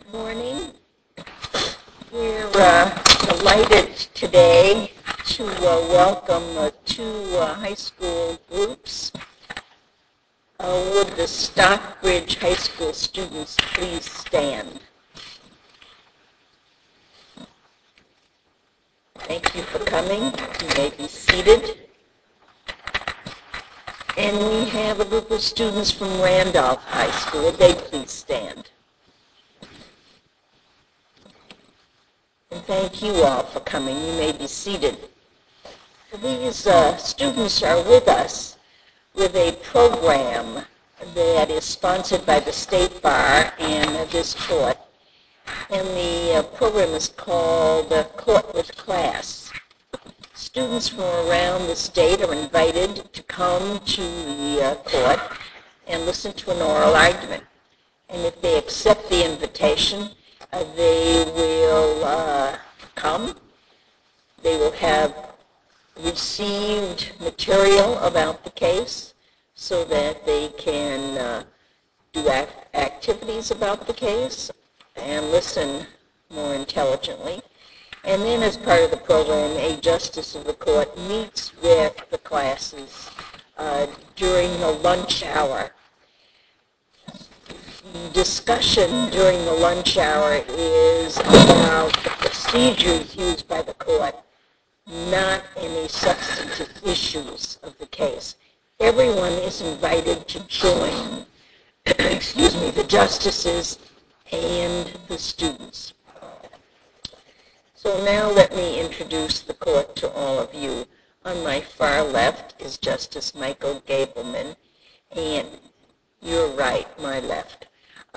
Morning. We're delighted today to welcome two high school groups. Would the Stockbridge High School students please stand? Thank you for coming. You may be seated. And we have a group of students from Randolph High School. Would they please stand? And thank you all for coming. You may be seated. These students are with us with a program that is sponsored by the State Bar and this court. And the program is called Court with Class. Students from around the state are invited to come to the court and listen to an oral argument. And if they accept the invitation, they will come. They will have received material about the case so that they can do activities about the case and listen more intelligently. And then as part of the program, a justice of the court meets with the classes during the lunch hour. Discussion during the lunch hour is about the procedures used by the court, not any substantive issues of the case. Everyone is invited to join, the justices and the students. So now let me introduce the court to all of you. On my far left is Justice Michael Gableman, and your right, my left.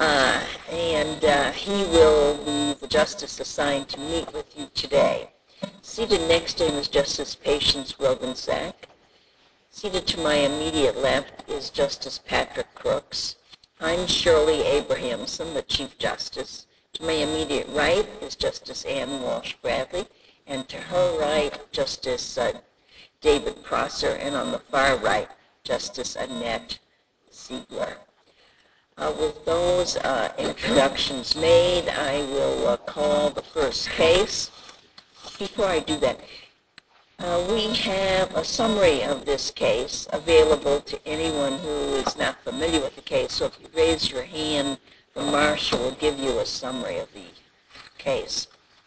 He will be the justice assigned to meet with you today. Seated next to him is Justice Patience Rogensack. Seated to my immediate left is Justice Patrick Crooks. I'm Shirley Abrahamson, the Chief Justice. To my immediate right is Justice Ann Walsh Bradley, and to her right, Justice David Prosser, and on the far right, Justice Annette Ziegler. With those introductions made, I will call the first case. Before I do that, we have a summary of this case available to anyone who is not familiar with the case. So if you raise your hand, the marshal will give you a summary of the case.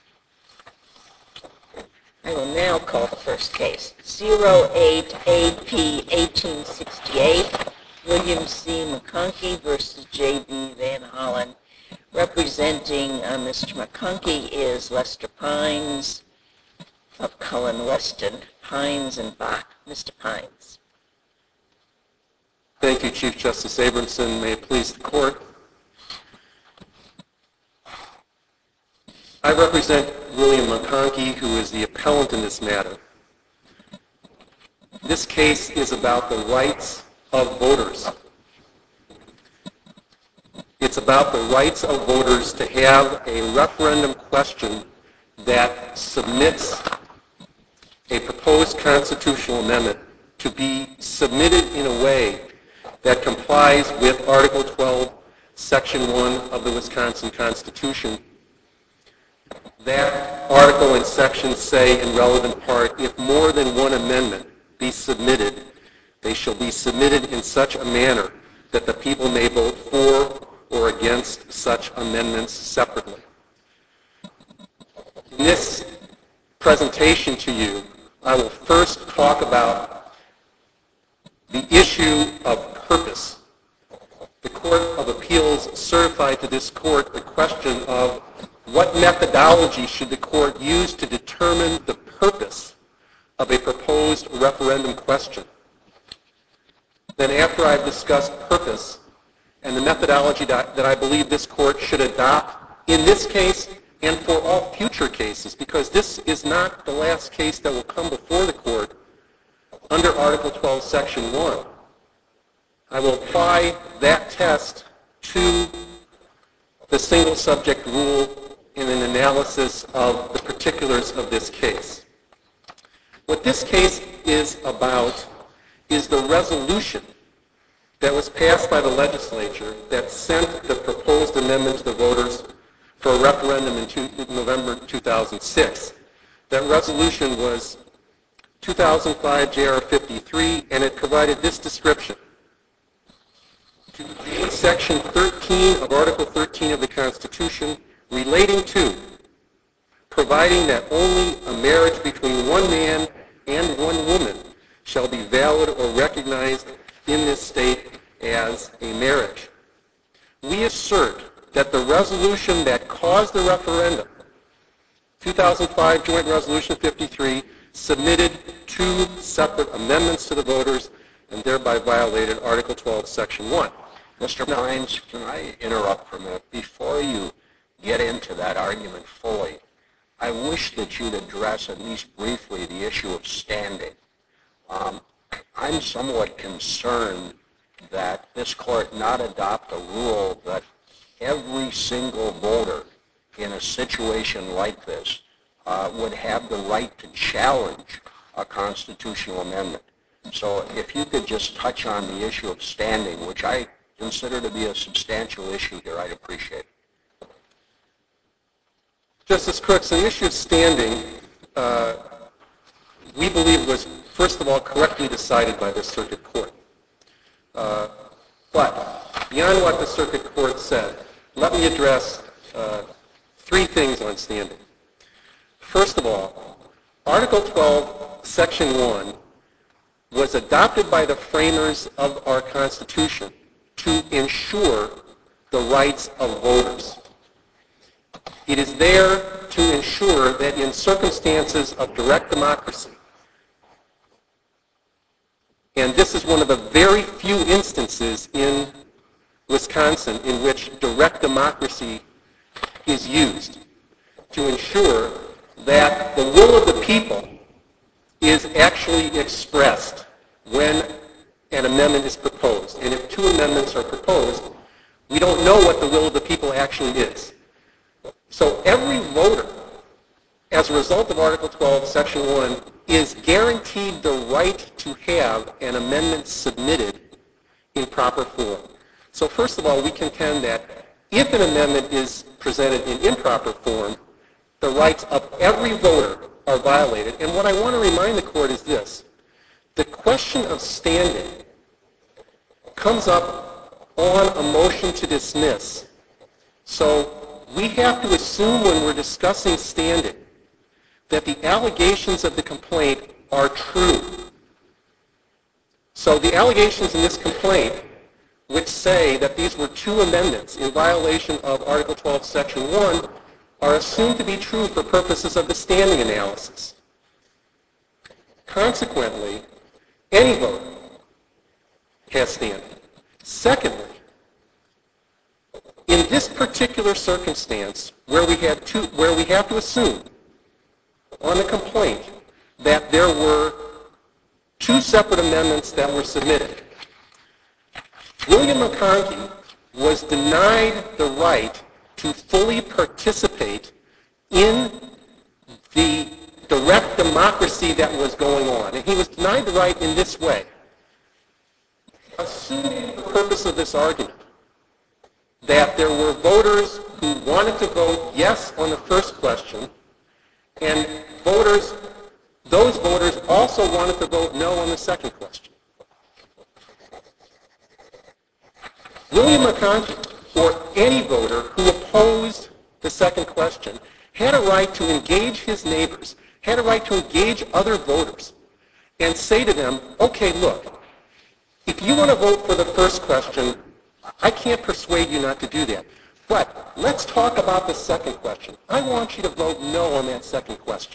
I will now call the first case. 08AP 1868, William C. McConkey versus J.B. Van Hollen. Representing Mr. McConkey is Lester Pines of Cullen Weston, Pines and Bach. Mr. Pines. Thank you, Chief Justice Abramson. May it please the court. I represent William McConkey, who is the appellant in this matter. This case is about the rights of voters. It's about the rights of voters to have a referendum question that submits a proposed constitutional amendment to be submitted in a way that complies with Article 12, Section 1 of the Wisconsin Constitution. That article and section say in relevant part, if more than one amendment be submitted, they shall be submitted in such a manner that the people may vote for or against such amendments separately. In this presentation to you, I will first talk about the issue of purpose. The Court of Appeals certified to this court the question of what methodology should the court use to determine the purpose of a proposed referendum question. Then after I've discussed purpose and the methodology that I believe this court should adopt in this case and for all future cases, because this is not the last case that will come before the court under Article 12, Section 1. I will apply that test to the single subject rule in an analysis of the particulars of this case. What this case is about is the resolution that was passed by the legislature that sent the proposed amendment to the voters for a referendum in November 2006. That resolution was 2005 JR 53, and it provided this description. To create Section 13 of Article 13 of the Constitution relating to providing that only a marriage between one man and one woman shall be valid or recognized in this state as a marriage. We assert that the resolution that caused the referendum, 2005 Joint Resolution 53, submitted two separate amendments to the voters and thereby violated Article 12, Section 1. Mr. Pines, can I interrupt for a minute? Before you get into that argument fully, I wish that you'd address at least briefly the issue of standing. I'm somewhat concerned that this court not adopt a rule that every single voter in a situation like this would have the right to challenge a constitutional amendment. So if you could just touch on the issue of standing, which I consider to be a substantial issue here, I'd appreciate it. Justice Crooks, the issue of standing, we believe was, first of all, correctly decided by the Circuit Court. But beyond what the Circuit Court said, let me address three things on standing. First of all, Article 12, Section 1 was adopted by the framers of our Constitution to ensure the rights of voters. It is there to ensure that in circumstances of direct democracy, and this is one of the very few instances in Wisconsin in which direct democracy is used, to ensure that the will of the people is actually expressed when an amendment is proposed. And if two amendments are proposed, we don't know what the will of the people actually is. So every voter, as a result of Article 12, Section 1, is guaranteed the right to have an amendment submitted in proper form. So first of all, we contend that if an amendment is presented in improper form, the rights of every voter are violated. And what I want to remind the Court is this. The question of standing comes up on a motion to dismiss. So we have to assume when we're discussing standing that the allegations of the complaint are true. So the allegations in this complaint, which say that these were two amendments in violation of Article 12, Section 1, are assumed to be true for purposes of the standing analysis. Consequently, any voter has standing. Secondly, in this particular circumstance, where we have to assume on the complaint that there were two separate amendments that were submitted, William McConkie was denied the right to fully participate in the direct democracy that was going on. And he was denied the right in this way. Assuming the purpose of this argument that there were voters who wanted to vote yes on the first question, and those voters also wanted to vote no on the second question. William McConkie, or any voter who opposed the second question, had a right to engage his neighbors, had a right to engage other voters, and say to them, okay, look, if you want to vote for the first question, I can't persuade you not to do that. But let's talk about the second question. I want you to vote no on that second question.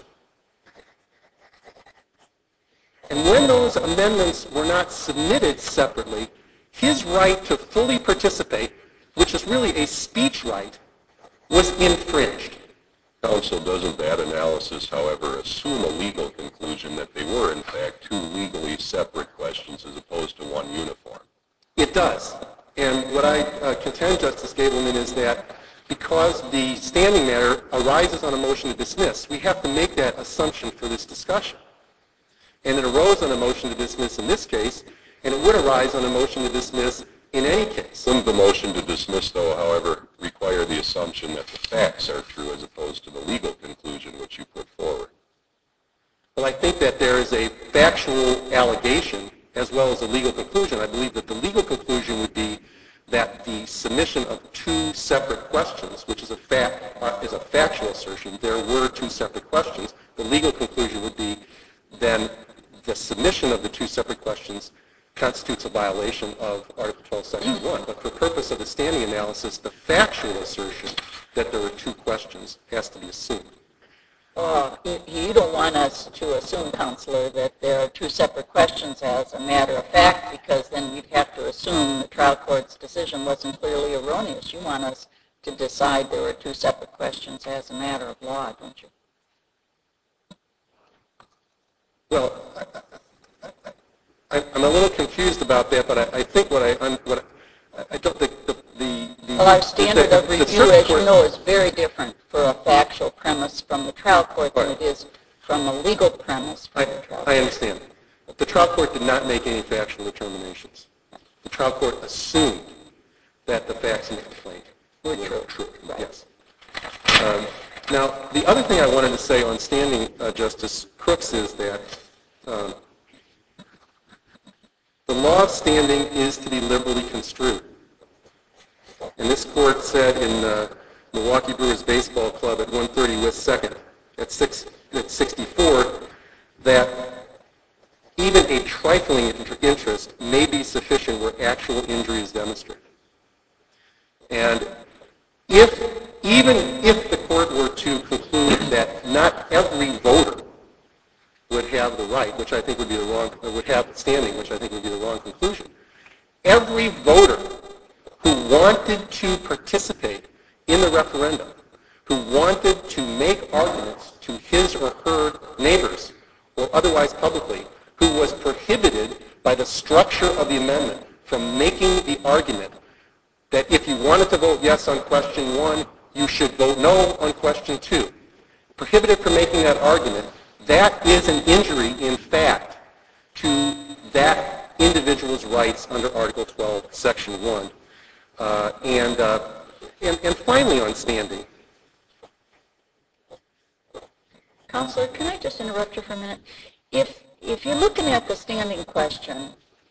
And when those amendments were not submitted separately, his right to fully participate, which is really a speech right, was infringed. Counsel, doesn't that analysis, however, assume a legal conclusion that they were, in fact, two legally separate questions as opposed to one uniform? It does. And what I contend, Justice Gableman, is that because the standing matter arises on a motion to dismiss, we have to make that assumption for this discussion. And it arose on a motion to dismiss in this case, and it would arise on a motion to dismiss in any case. Wouldn't the motion to dismiss, though, however, require require the assumption that the facts are true as opposed to the legal conclusion which you put forward. Well, I think that there is a factual allegation as well as a legal conclusion. I believe that the legal conclusion would be that the submission of two separate questions, which is a factual assertion, there were two separate questions. The legal conclusion would be then the submission of the two separate questions constitutes a violation of Article 12, Section 1. But for purpose of the standing analysis, the factual assertion that there were two questions has to be assumed. You don't want us to assume, Counselor, that there are two separate questions as a matter of fact, because then you'd have to assume the trial court's decision wasn't clearly erroneous. You want us to decide there were two separate questions as a matter of law, don't you? Well, I'm a little confused about that, but I think I don't think well, our standard of review, as you know, is very different for a factual premise from the trial court than it is from a legal premise from the trial court. I understand. The trial court did not make any factual determinations. The trial court assumed that the facts in the complaint were true. Right. Yes. Now, the other thing I wanted to say on standing, Justice Crooks, is that the law of standing is to be liberally construed. And this court said in Milwaukee Brewers Baseball Club at 130 West 2nd at 64 that even a trifling interest may be sufficient where actual injury is demonstrated. And even if the court were to conclude that not every voter would have the right, which I think would be the wrong, would have standing, which I think would be the wrong conclusion, every voter who wanted to participate in the referendum, who wanted to make arguments to his or her neighbors or otherwise publicly, who was prohibited by the structure of the amendment from making the argument that if you wanted to vote yes on question 1, you should vote no on question 2. Prohibited from making that argument, that is an injury, in fact, to that individual's rights under Article 12, Section 1. And finally on standing. Counselor, can I just interrupt you for a minute? If you're looking at the standing question,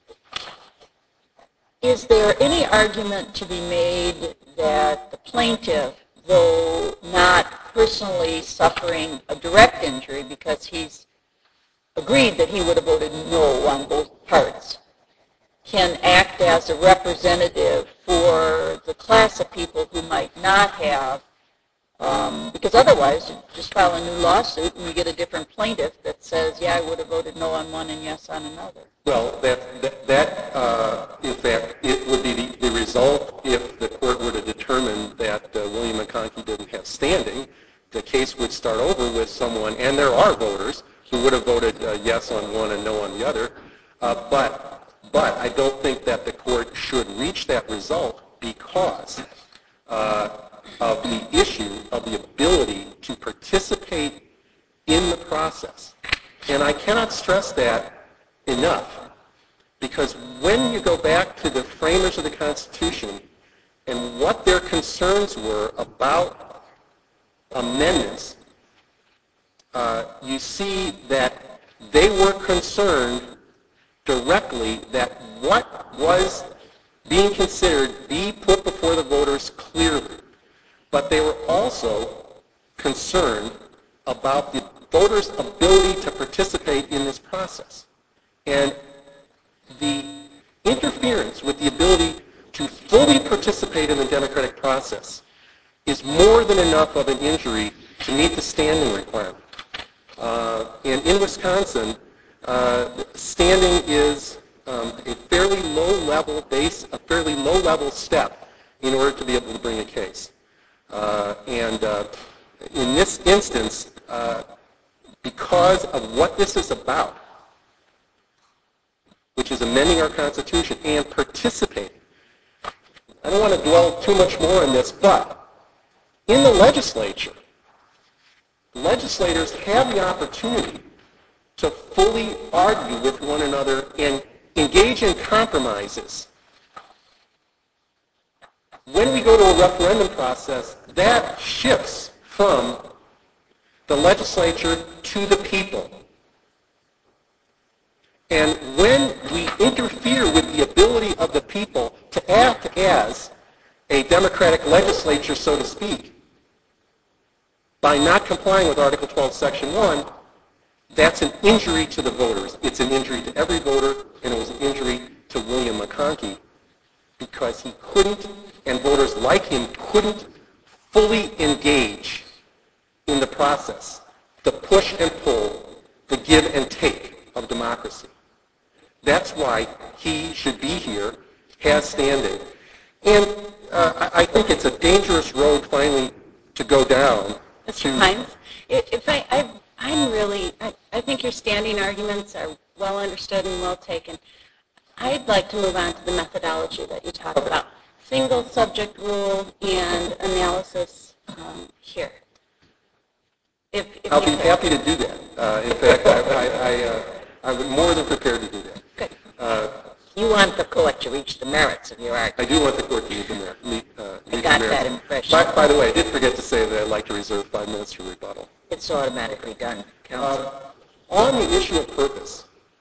is there any argument to be made that the plaintiff, though not personally suffering a direct injury because he's agreed that he would have voted no on both parts, can act as a representative for the class of people who might not have, because otherwise you just file a new lawsuit and you get a different plaintiff that says, yeah, I would have voted no on one and yes on another. Well, in fact, it would be the result if the court were to determine that William McConkie didn't have standing. The case would start over with someone, and there are voters, who would have voted yes on one and no on the other. But I don't think that the court should reach that result because of the issue of the ability to participate in the process. And I cannot stress that enough, because when you go back to the framers of the Constitution and what their concerns were about amendments, you see that they were concerned directly that what was being considered be put before the voters clearly. But they were also concerned about the voters' ability to participate in this process. And the interference with the ability to fully participate in the democratic process is more than enough of an injury to meet the standing requirement. And in Wisconsin, standing is a fairly low-level step in order to be able to bring a case. And in this instance, because of what this is about, which is amending our Constitution and participating, I don't want to dwell too much more on this, but in the legislature, legislators have the opportunity to fully argue with one another and engage in compromises When we go to a referendum process, that shifts from the legislature to the people. And when we interfere with the ability of the people to act as a democratic legislature, so to speak, by not complying with Article 12, Section 1, that's an injury to the voters. It's an injury to every voter, and it was an injury to William McConkie because he couldn't, and voters like him couldn't fully engage in the process, the push and pull, the give and take of democracy. That's why he should be here, has standing. And I think it's a dangerous road finally to go down. Mr. Hines, I think your standing arguments are well understood and well taken. I'd like to move on to the methodology that you talked about. Single subject rule and analysis here. I'll be happy to do that. In fact, I'm more than prepared to do that. Good. You want the court to reach the merits of your argument. I do want the court to reach the merits. I got that impression. By the way, I did forget to say that I'd like to reserve 5 minutes for rebuttal. It's automatically done, Counsel. On the issue of purpose,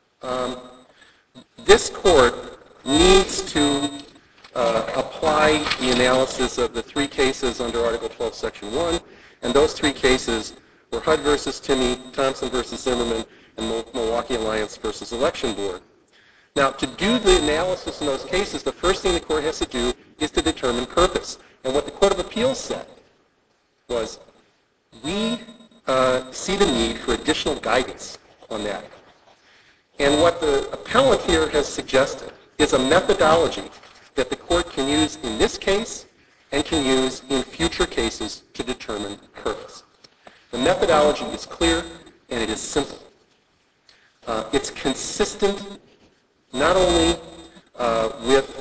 this court needs to apply the analysis of the 3 cases under Article 12, Section 1, and those 3 cases were HUD versus Timmy, Thompson versus Zimmerman, and Milwaukee Alliance versus Election Board. Now, to do the analysis in those cases, the first thing the court has to do is to determine purpose. And what the Court of Appeals said was, we see the need for additional guidance on that. And what the appellant here has suggested is a methodology that the court can use in this case and can use in future cases to determine purpose. The methodology is clear and it is simple. It's consistent not only with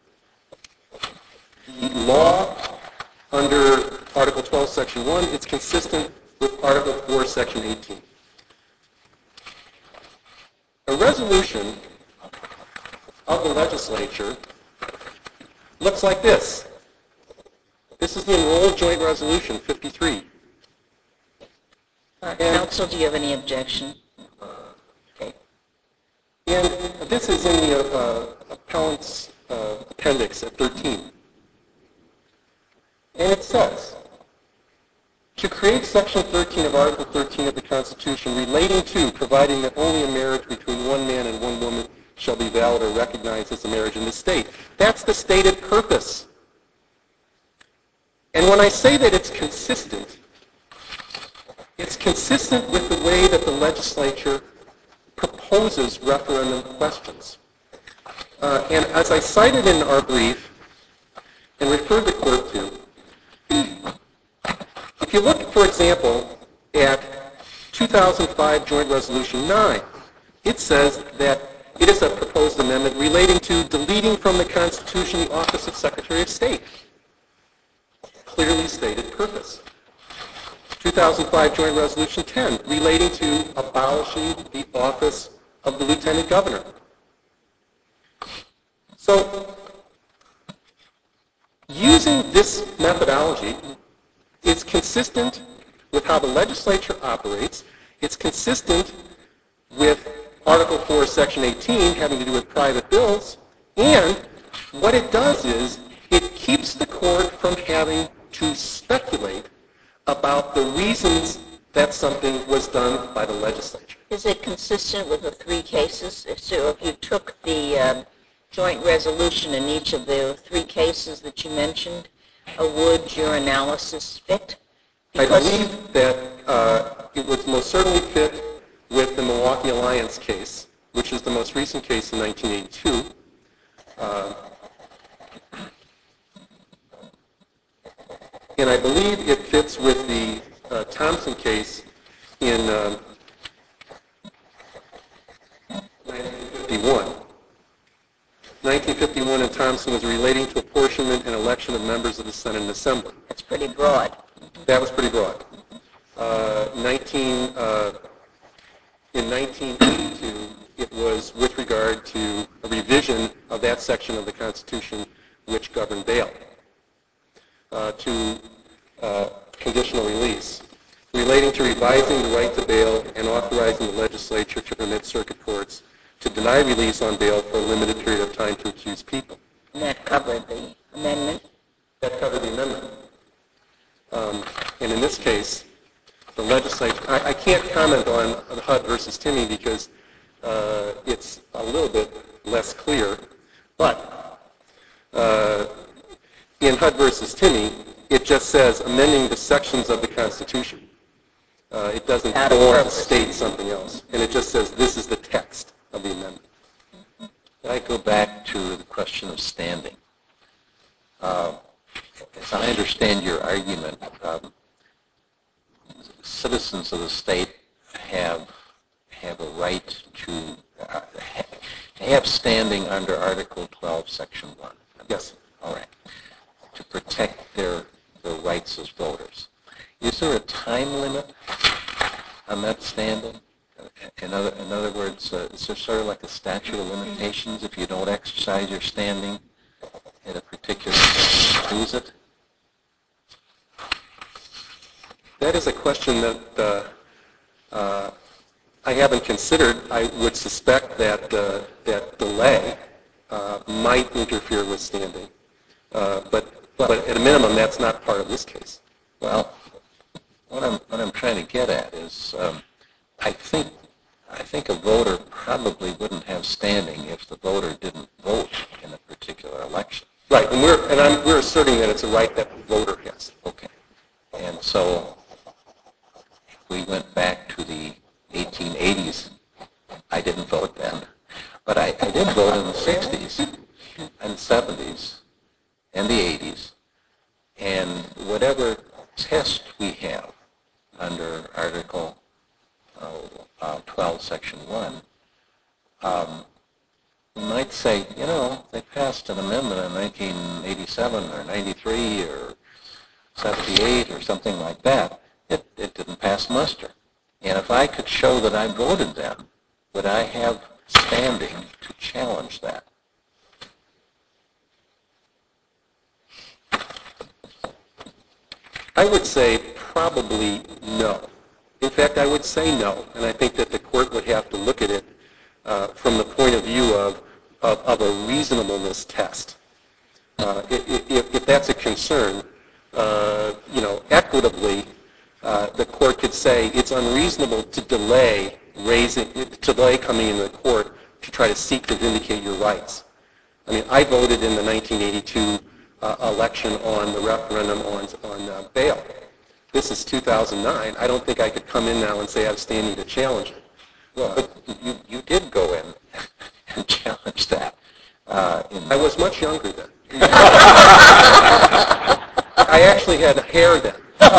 the law under Article 12, Section 1, it's consistent with Article 4, Section 18. A resolution of the legislature looks like this. This is the enrolled joint resolution, 53. Counsel, do you have any objection? Okay. And this is in the appellant's appendix at 13. And it says, to create Section 13 of Article 13 of the Constitution relating to providing that only a marriage between one man and one woman shall be valid or recognized as a marriage in the state. That's the stated purpose. And when I say that it's consistent with the way that the legislature proposes referendum questions. And as I cited in our brief and referred the court to, if you look, for example, at 2005 Joint Resolution 9, it says that it is a proposed amendment relating to deleting from the Constitution the office of Secretary of State. Clearly stated purpose. 2005 Joint Resolution 10 relating to abolishing the office of the Lieutenant Governor. So, using this methodology is consistent with how the legislature operates. It's consistent with Article 4, Section 18, having to do with private bills. And what it does is it keeps the court from having to speculate about the reasons that something was done by the legislature. Is it consistent with the 3 cases? So if you took the joint resolution in each of the 3 cases that you mentioned, would your analysis fit? I believe that it would most certainly fit with the Milwaukee Alliance case, which is the most recent case in 1982. And I believe it fits with the Thompson case in 1951. 1951 in Thompson was relating to apportionment and election of members of the Senate and Assembly. That's pretty broad. That was pretty broad. In 1982, it was with regard to a revision of that section of the Constitution which governed bail. relating to revising the right to bail and authorizing the legislature to permit circuit courts to deny release on bail for a limited period of time to accused people. And that covered the amendment? That covered the amendment. And in this case, the legislature, I can't comment on HUD versus Timmy because it's a little bit less clear, but in HUD versus Timmy, it just says amending the sections of the Constitution. It doesn't go on to state something else. And it just says this is the text of the amendment. I go back to the question of standing. As I understand your argument, citizens of the state have a right to have standing under Article 12, Section 1. Yes. All right. To protect their rights as voters. Is there a time limit on that standing? In other words, is there sort of like a statute of limitations if you don't exercise your standing at a particular time, lose it? That is a question that I haven't considered. I would suspect that that delay might interfere with standing, but at a minimum, that's not part of this case. Well, what I'm trying to get at is, I think a voter probably wouldn't have standing if the voter didn't vote in a particular election. Right, and we're asserting that it's a right that the voter has. Okay, and so if we went back to the 1880s, I didn't vote then, but I did vote in the 60s and 70s and the 80s, and whatever test we have under Article 12, Section 1, we might say, you know, they passed an amendment in 1987 or 93 or 78 or something like that. It didn't pass muster. And if I could show that I voted then, would I have standing to challenge that? I would say probably no. In fact, I would say no, and I think that the court would have to look at it from the point of view of a reasonableness test. If that's a concern, equitably, the court could say it's unreasonable to delay coming into the court to try to seek to vindicate your rights. I mean, I voted in the 1982 election on the referendum on bail. This is 2009. I don't think I could come in now and say I have standing to challenge it. Well, but you did go in and challenge that. I was much younger then. I actually had hair then.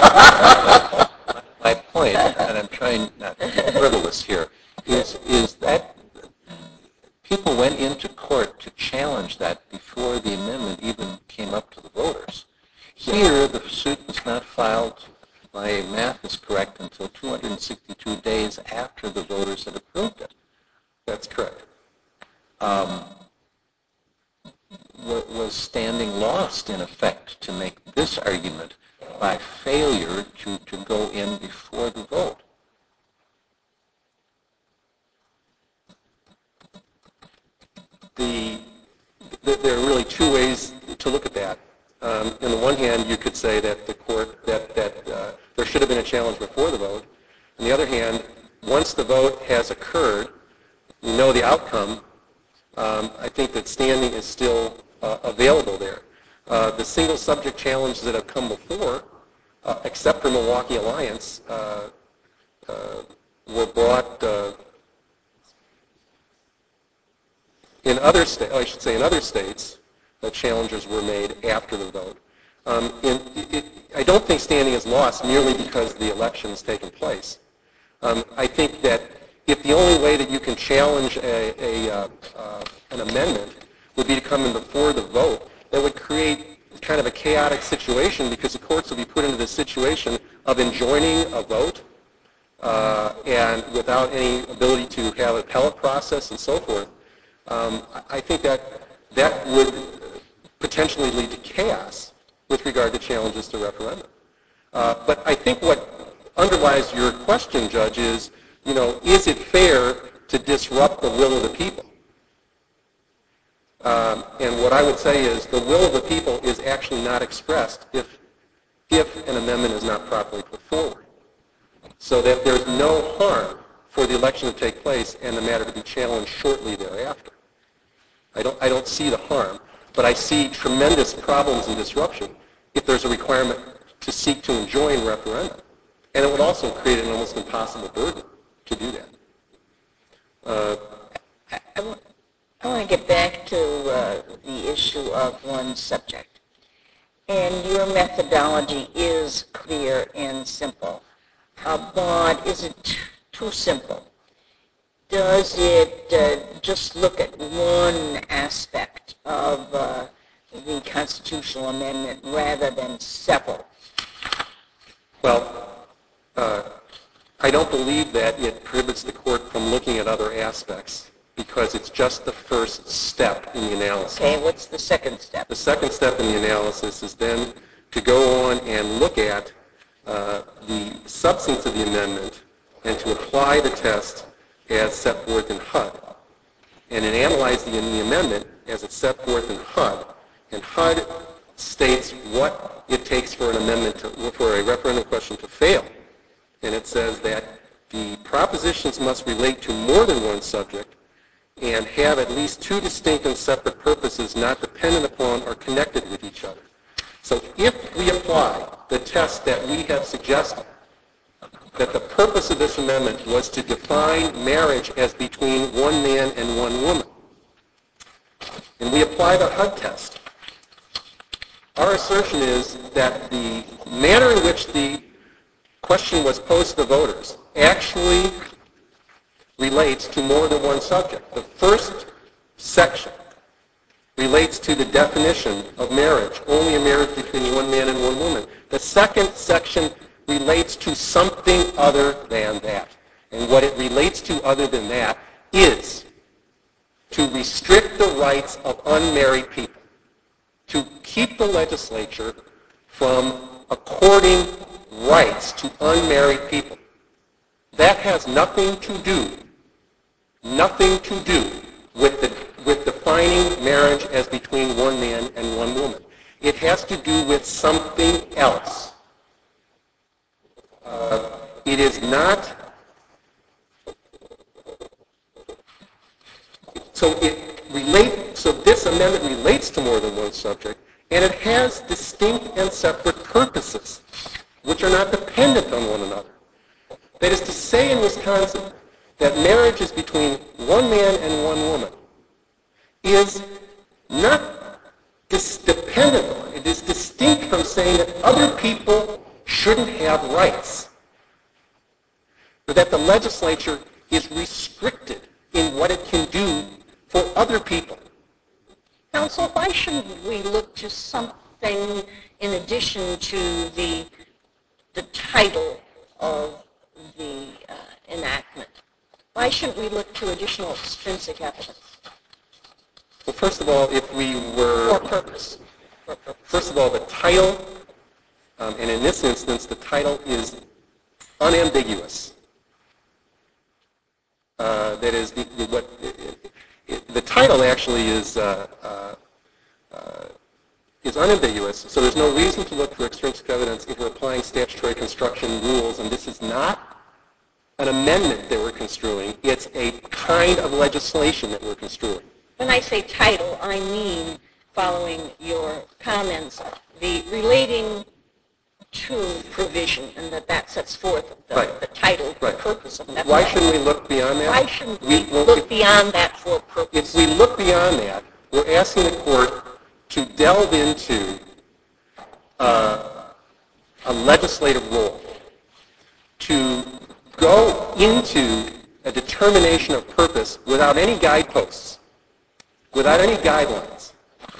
My point, and I'm trying not to be frivolous here, is that people went into court to challenge that before the amendment even came up to the voters. Here, the suit was not filed, my math is correct, until 262 days after the voters had approved it. That's correct. Was standing lost, in effect, to make this argument by failure to go in before the vote? There are really two ways to look at that. On the one hand, you could say that the court that there should have been a challenge before the vote. On the other hand, once the vote has occurred, you know the outcome. I think that standing is still available there. The single subject challenges that have come before, except for Milwaukee Alliance, were brought in other states. I should say in other states, the challenges were made after the vote. I don't think standing is lost merely because the election has taken place. I think that if the only way that you can challenge an amendment would be to come in before the vote, that would create kind of a chaotic situation because the courts would be put into the situation of enjoining a vote and without any ability to have an appellate process and so forth. I think that would potentially lead to chaos with regard to challenges to referendum. But I think what underlies your question, Judge, is, is it fair to disrupt the will of the people? And what I would say is the will of the people is actually not expressed if an amendment is not properly put forward. So that there's no harm for the election to take place and the matter to be challenged shortly thereafter. I don't see the harm, but I see tremendous problems and disruption if there's a requirement to seek to enjoin referendum. And it would also create an almost impossible burden to do that. I want to get back to the issue of one subject. And your methodology is clear and simple. But is it too simple? Does it just look at one aspect of the constitutional amendment rather than several? Well, I don't believe that it prohibits the court from looking at other aspects because it's just the first step in the analysis. Okay, what's the second step? The second step in the analysis is then to go on and look at the substance of the amendment and to apply the test as set forth in HUD. And in analyzing the amendment as it's set forth in HUD, and HUD states what it takes for an amendment for a referendum question to fail. And it says that the propositions must relate to more than one subject and have at least two distinct and separate purposes not dependent upon or connected with each other. So if we apply the test that we have suggested, that the purpose of this amendment was to define marriage as between one man and one woman, and we apply the HUD test, our assertion is that the manner in which the question was posed to the voters actually relates to more than one subject. The first section relates to the definition of marriage, only a marriage between one man and one woman. The second section relates to something other than that. And what it relates to other than that is to restrict the rights of unmarried people, to keep the legislature from according rights to unmarried people. That has nothing to do with defining marriage as between one man and one woman. It has to do with something else. It is not. So this amendment relates to more than one subject, and it has distinct and separate purposes, which are not dependent on one another. That is to say, in Wisconsin, that marriage is between one man and one woman is not dependent on, it is distinct from saying that other people shouldn't have rights, or that the legislature is restricted in what it can do for other people. Counsel, why shouldn't we look to something in addition to the title of the enactment? Why shouldn't we look to additional extrinsic evidence? Well, first of all, if we were... For purpose. First of all, the title, and in this instance, the title is unambiguous. That is, the title actually is unambiguous, so there's no reason to look for extrinsic evidence if we're applying statutory construction rules, and this is not an amendment that we're construing. It's a kind of legislation that we're construing. When I say title, I mean, following your comments, the relating to provision, and that sets forth the title, the purpose of that. Why shouldn't we look beyond that? Why shouldn't we look beyond that for purpose? If we look beyond that, we're asking the court to delve into a legislative role, to go into a determination of purpose without any guideposts, without any guidelines,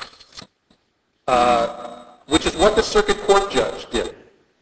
which is what the circuit court judge did.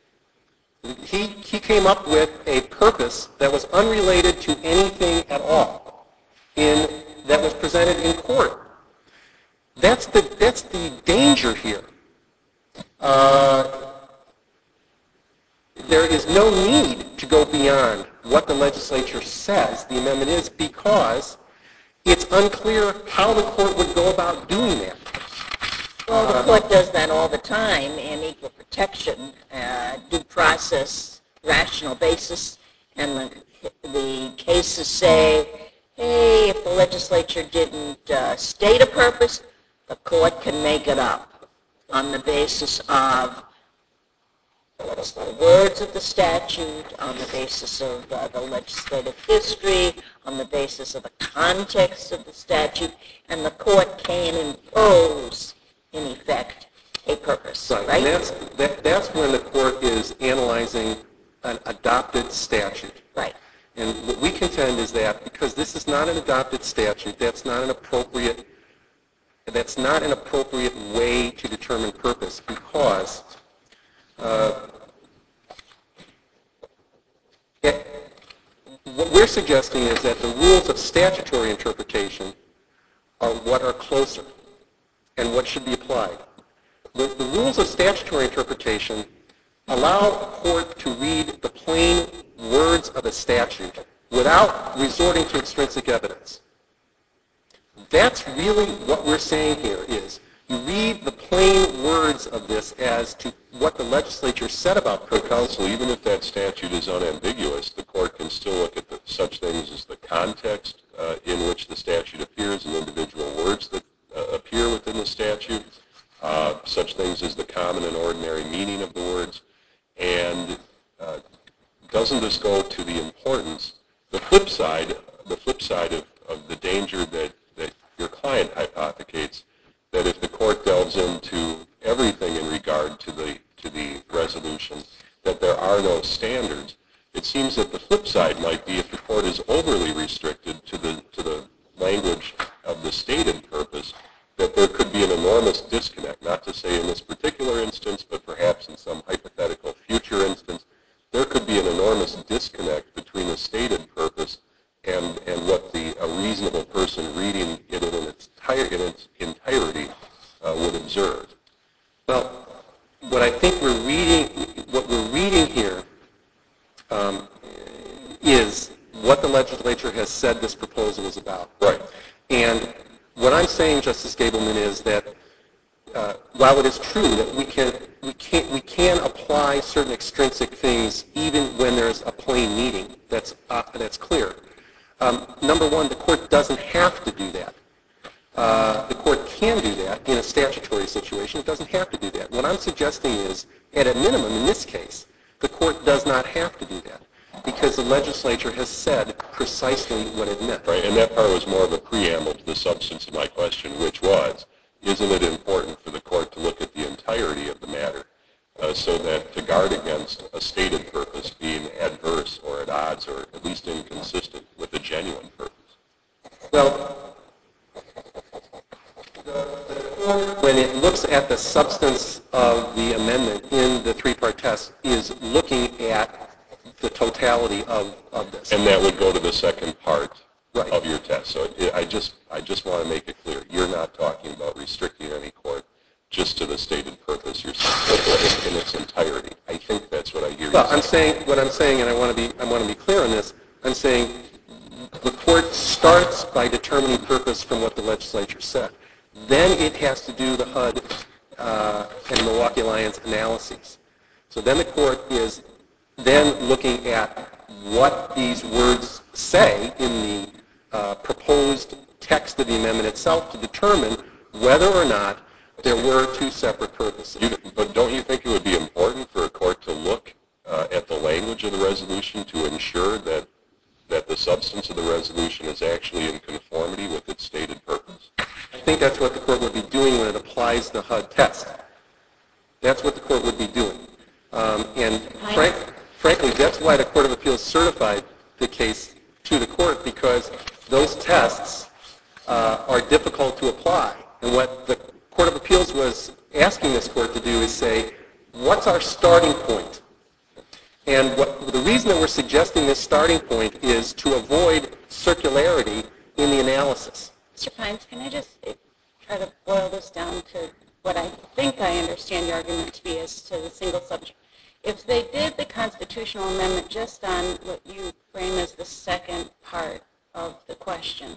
He came up with a purpose that was unrelated to anything at all that was presented in court. That's the danger here. There is no need go beyond what the legislature says the amendment is because it's unclear how the court would go about doing that. Well, the court does that all the time in equal protection, due process, rational basis, and the cases say, hey, if the legislature didn't state a purpose, the court can make it up on the basis of the words of the statute, on the basis of the legislative history, on the basis of the context of the statute, and the court can impose, in effect, a purpose. Right, right? And that's when the court is analyzing an adopted statute. Right. And what we contend is that because this is not an adopted statute, that's not an appropriate way to determine purpose because what we're suggesting is that the rules of statutory interpretation are what are closer and what should be applied. The rules of statutory interpretation allow a court to read the plain words of a statute without resorting to extrinsic evidence. That's really what we're saying here is you read the plain words of this as to what the legislature said about purpose. Counsel, even if that statute is unambiguous, the court can still look at such things as the context in which the statute appears and individual words that appear within the statute, such things as the common and ordinary meaning of the words, and doesn't this go to the importance, the flip side of the danger that your client hypothecates, that if the court delves into everything in regard to the resolution, that there are no standards. It seems that the flip side might be if the court is overly restricted to the language of the stated purpose, that there could be an enormous disconnect, not to say in this particular instance, but perhaps in some hypothetical future instance, there could be an enormous disconnect between the stated purpose and what a reasonable person reading it in its entirety would observe. Well, what I think we're reading here is what the legislature has said this proposal is about. Right. And what I'm saying, Justice Gableman, is that while it is true that we can apply certain extrinsic things even when there's a plain meaning that's clear. Number one, the court doesn't have to do that. The court can do that in a statutory situation. It doesn't have to do that. What I'm suggesting is, at a minimum in this case, the court does not have to do that because the legislature has said precisely what it meant. Right, and that part was more of a preamble to the substance of my question, which was, isn't it important for the court to look at the entirety of the matter so that to guard against a stated purpose being adverse or at odds or at least inconsistent with a genuine purpose? Well, the court, when it looks at the substance of the amendment in the three-part test, is looking at the totality of this. And that would go to the second part Right. of your test. So I just want to make it clear. You're not talking about restricting any court just to the stated purpose. You're saying in its entirety. I think that's what I hear you saying. What I'm saying, and I want to be clear on this, I'm saying the court starts by determining purpose from what the legislature said. Then it has to do the HUD and Milwaukee Alliance analyses. So then the court is then looking at what these words say in the proposed text of the amendment itself to determine whether or not there were two separate purposes. But don't you think it would be important for a court to look at the language of the resolution to ensure that the substance of the resolution is actually in conformity with its stated purpose? I think that's what the court would be doing when it applies the HUD test. That's what the court would be doing. And frankly, that's why the Court of Appeals certified the case to the court, because those tests are difficult to apply. And what the Court of Appeals was asking this court to do is say, what's our starting point? And the reason that we're suggesting this starting point is to avoid circularity in the analysis. Mr. Pines, can I just try to boil this down to what I think I understand your argument to be as to the single subject? If they did the constitutional amendment just on what you frame as the second part of the question,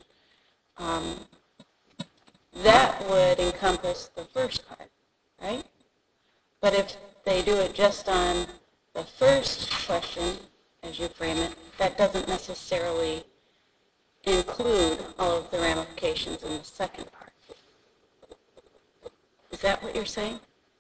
that would encompass the first part, right? But if they do it just on the first question, as you frame it, that doesn't necessarily include all of the ramifications in the second part. Is that what you're saying?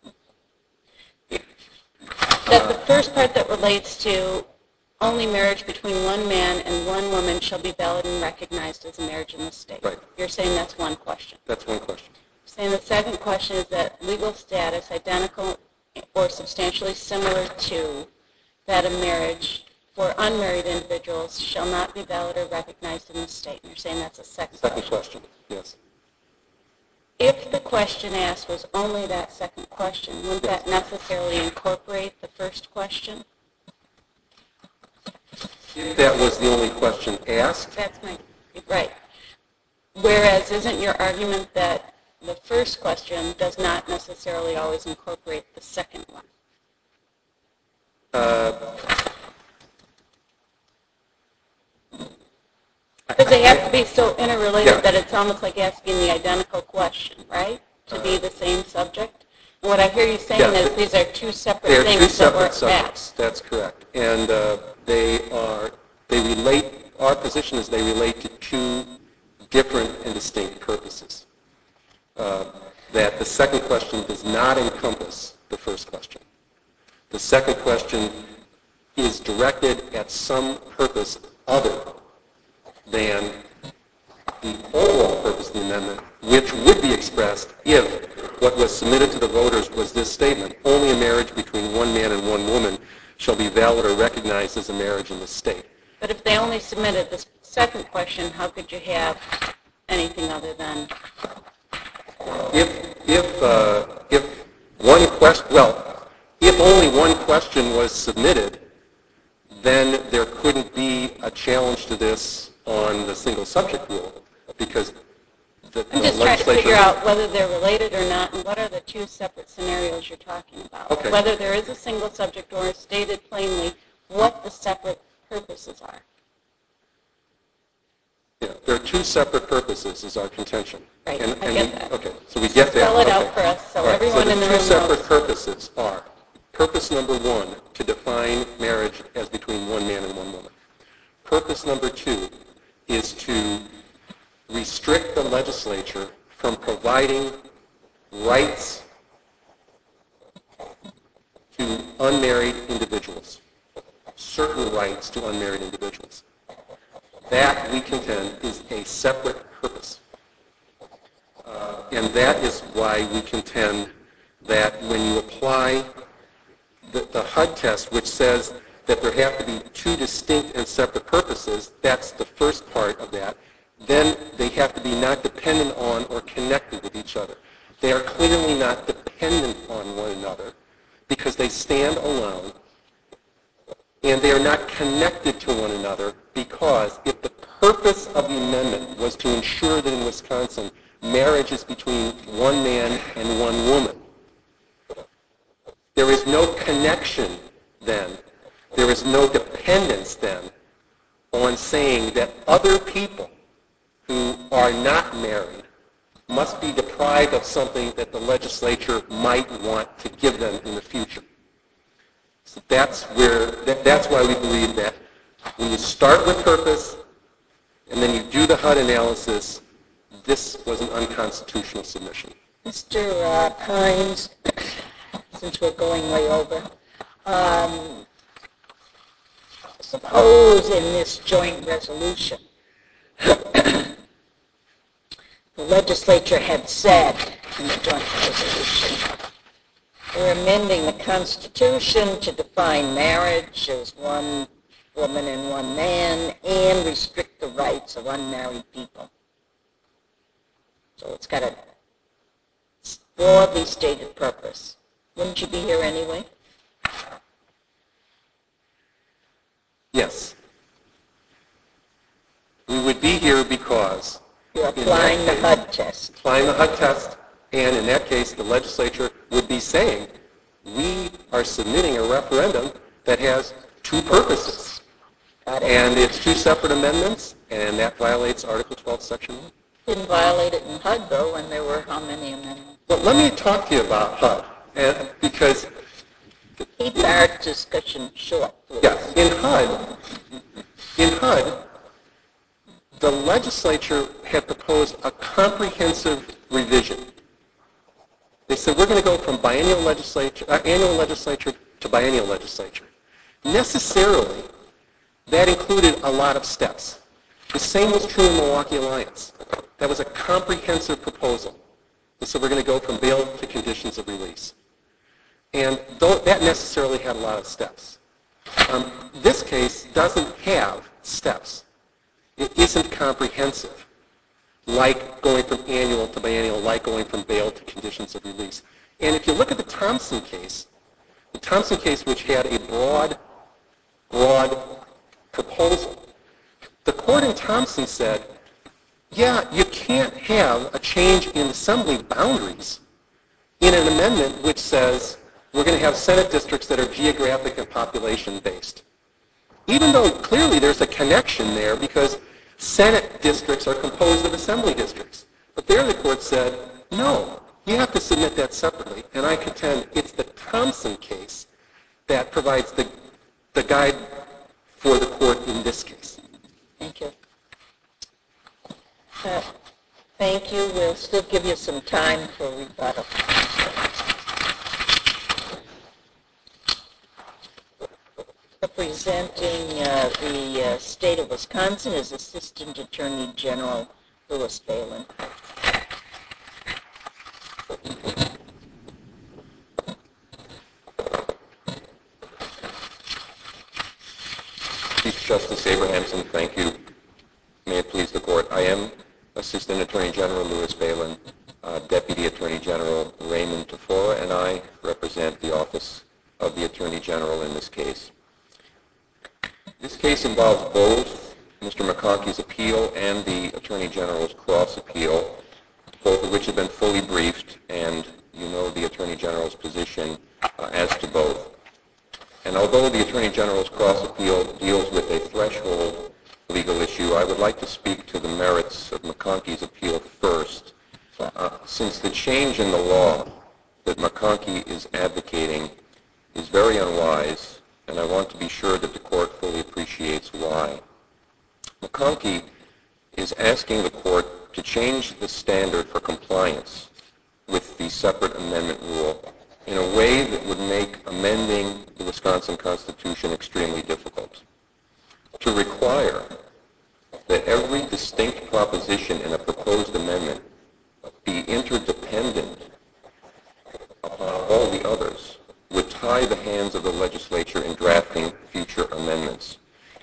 That the first part that relates to only marriage between one man and one woman shall be valid and recognized as a marriage in the state. Right. You're saying that's one question. That's one question. Saying the second question is that legal status identical or substantially similar to that of marriage for unmarried individuals shall not be valid or recognized in the state. And you're saying that's a second Question, yes. If the question asked was only that second question, wouldn't that necessarily incorporate the first question? If that was the only question asked, That's my, right. Whereas isn't your argument that the first question does not necessarily always incorporate the second one? Because they have to be so interrelated that it's almost like asking the identical question, right? To be the same subject. And what I hear you saying is these are two separate they're things two separate that were subjects. asked. That's correct. And they relate, our position is they relate to two different and distinct purposes. That the second question does not encompass the first question. The second question is directed at some purpose other than the overall purpose of the amendment, which would be expressed if what was submitted to the voters was this statement: only a marriage between one man and one woman shall be valid or recognized as a marriage in the state. But if they only submitted the second question, how could you have anything other than? If one question, well, if only one question was submitted, then there couldn't be a challenge to this on the single subject rule, because the I'm just trying to legislature... figure out whether they're related or not, and what are the two separate scenarios you're talking about. Okay. Whether there is a single subject or stated plainly what the separate purposes are. Yeah, there are two separate purposes is our contention. Right, I get that. Okay, so we get that. Spell it out Okay. for us so All right, everyone in the So the room two separate knows. purposes are: purpose number one, to define marriage as between one man and one woman. Purpose number two is to restrict the legislature from providing rights to unmarried individuals, certain rights to unmarried individuals. That, we contend, is a separate purpose. And that is why we contend that when you apply the HUD test, which says that there have to be two distinct and separate purposes, that's the first part of that, then they have to be not dependent on or connected with each other. They are clearly not dependent on one another because they stand alone, and they are not connected to one another because if the purpose of the amendment was to ensure that in Wisconsin marriage is between one man and one woman, there is no connection then, there is no dependence then on saying that other people who are not married must be deprived of something that the legislature might want to give them in the future. So that's why we believe that when you start with purpose and then you do the HUD analysis, this was an unconstitutional submission. Mr. Pines, since we're going way over, suppose in this joint resolution the legislature had said in the joint resolution, we're amending the Constitution to define marriage as one woman and one man and restrict the rights of unmarried people. So it's got a broadly stated purpose. Wouldn't you be here anyway? Yes. We would be here because You're applying the HUD test. Applying the HUD test, and in that case, the legislature would be saying, we are submitting a referendum that has two purposes. And it's two separate amendments, and that violates Article 12, Section 1. Didn't violate it in HUD, though, when there were how many amendments? Well, let me talk to you about HUD, because Keep our discussion short, please. yeah, in HUD, the legislature had proposed a comprehensive revision. They said we're going to go from annual legislature to biennial legislature. Necessarily, that included a lot of steps. The same was true in Milwaukee Alliance. That was a comprehensive proposal. They said we're going to go from bail to conditions of release. And that necessarily had a lot of steps. This case doesn't have steps. It isn't comprehensive, like going from annual to biennial, like going from bail to conditions of release. And if you look at the Thompson case which had a broad proposal, the court in Thompson said, yeah, you can't have a change in assembly boundaries in an amendment which says we're going to have Senate districts that are geographic and population based. Even though clearly there's a connection there because Senate districts are composed of assembly districts. But there the court said, no, you have to submit that separately. And I contend it's the Thompson case that provides the guide for the court in this case. Thank you. Thank you. We'll still give you some time for rebuttal. Representing the state of Wisconsin is Assistant Attorney General Louis Balin. Chief Justice Abrahamson, thank you. May it please the court. I am Assistant Attorney General Louis Balin. Deputy Attorney General Raymond Tafora and I represent the Office of the Attorney General in this case. This case involves both Mr. McConkey's appeal and the Attorney General's cross appeal, both of which have been fully briefed, and you know the Attorney General's position as to both. And although the Attorney General's cross appeal deals with a threshold legal issue, I would like to speak to the merits of McConkey's appeal first, since the change in the law that McConkey is advocating is very unwise, and I want to be sure that the court fully appreciates why. McConkey is asking the court to change the standard for compliance with the separate amendment rule in a way that would make amending the Wisconsin Constitution extremely difficult. To require that every distinct proposition in a proposed amendment be interdependent upon all the others would tie the hands of the legislature in drafting future amendments.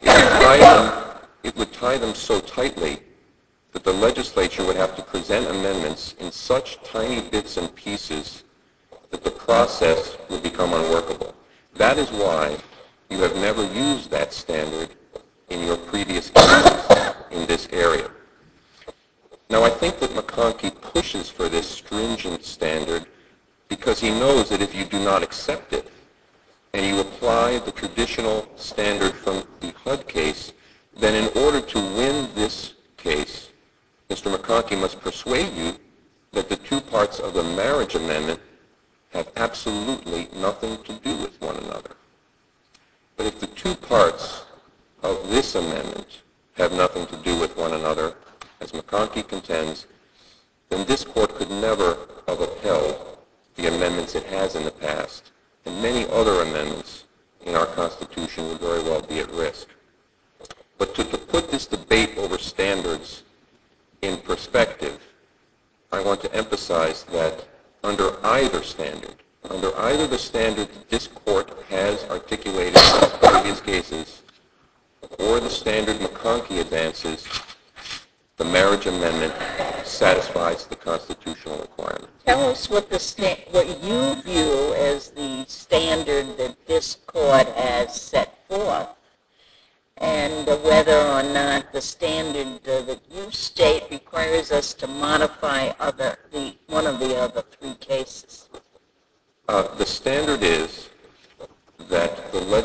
It would tie them so tightly that the legislature would have to present amendments in such tiny bits and pieces that the process would become unworkable. That is why you have never used that standard in your previous cases in this area. Now, I think that McConkey pushes for this stringent standard because he knows that if you do not accept it and you apply the traditional standard from the HUD case, then in order to win this case, Mr. McConkey must persuade you that the two parts of the marriage amendment have absolutely nothing to do with one another. But if the two parts of this amendment have nothing to do with one another, as McConkey contends, then this court could never have upheld the amendments it has in the past, and many other amendments in our Constitution would very well be at risk. But to put this debate over standards in perspective, I want to emphasize that under either the standard that this court has articulated in previous cases, or the standard McConkey advances, the marriage amendment satisfies the constitutional requirement. Tell us what you view as the standard that this court has set forth, and whether or not the standard that you state requires us to modify one of the other three cases. The standard is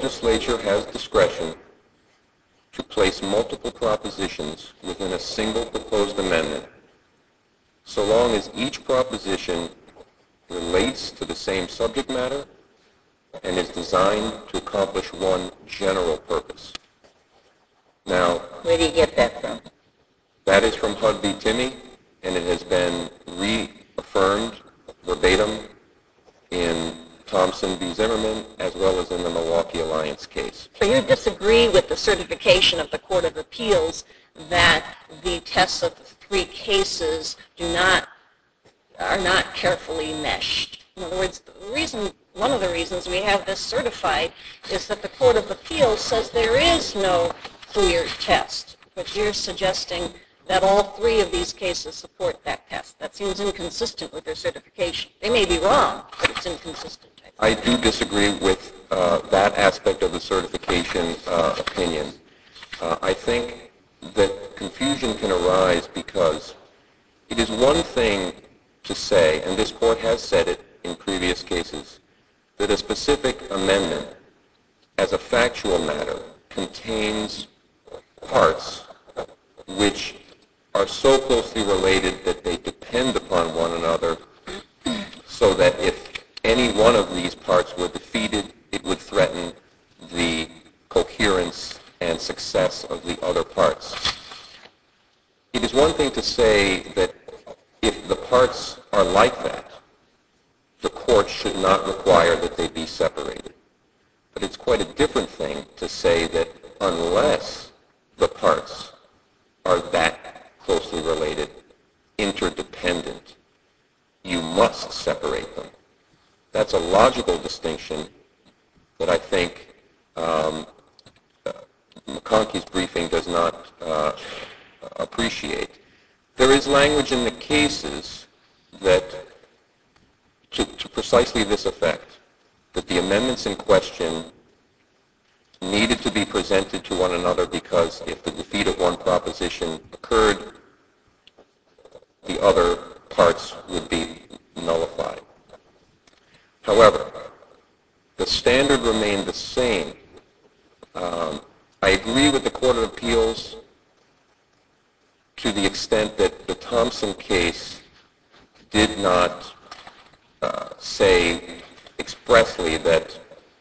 legislature has discretion to place multiple propositions within a single proposed amendment, so long as each proposition relates to the same subject matter and is designed to accomplish one general purpose. Now, Where do you get that from? that is from HUD v. Timmy, and it has been reaffirmed verbatim in Thompson v. Zimmerman, as well as in the Milwaukee Alliance case. So you disagree with the certification of the Court of Appeals that the tests of the three cases are not carefully meshed. In other words, one of the reasons we have this certified is that the Court of Appeals says there is no clear test, but you're suggesting that all three of these cases support that test. That seems inconsistent with their certification. They may be wrong, but it's inconsistent. I do disagree with that aspect of the certification opinion. I think that confusion can arise because it is one thing to say, and this Court has said it in previous cases, that a specific amendment as a factual matter contains parts which are so closely related that they depend upon one another, so that if any one of these parts were defeated, it would threaten the coherence and success of the other parts. It is one thing to say that if the parts are like that, the Court should not require that they be separated. But it's quite a different thing to say that unless the parts are that closely related, interdependent, you must separate them. That's a logical distinction that I think McConkey's briefing does not appreciate. There is language in the cases that, to precisely this effect, that the amendments in question needed to be presented to one another because if the defeat of one proposition occurred, the other parts would be nullified. However, the standard remained the same. I agree with the Court of Appeals to the extent that the Thompson case did not say expressly that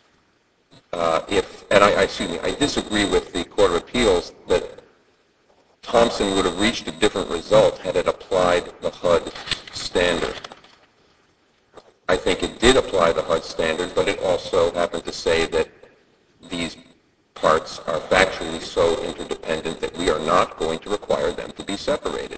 I disagree with the Court of Appeals that Thompson would have reached a different result had it applied the HUD standard. I think it did apply the HUD standard, but it also happened to say that these parts are factually so interdependent that we are not going to require them to be separated.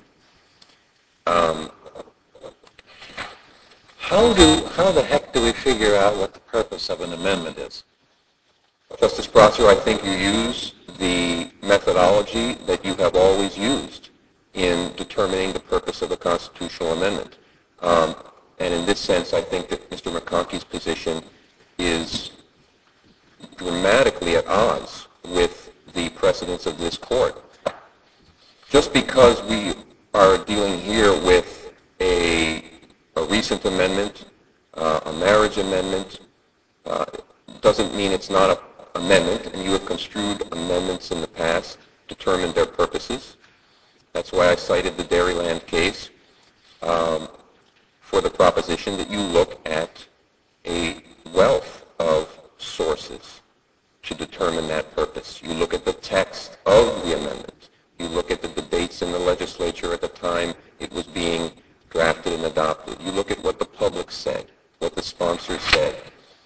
How the heck do we figure out what the purpose of an amendment is? Justice Prosser, I think you use the methodology that you have always used in determining the purpose of a constitutional amendment. And in this sense, I think that Mr. McConkey's position is dramatically at odds with the precedents of this Court. Just because we are dealing here with a recent amendment, a marriage amendment, doesn't mean it's not an amendment, and you have construed amendments in the past, determined their purposes. That's why I cited the Dairyland case for the proposition that you look at a wealth of sources to determine that purpose. You look at the text of the amendment. You look at the debates in the legislature at the time it was being drafted and adopted. You look at what the public said, what the sponsors said.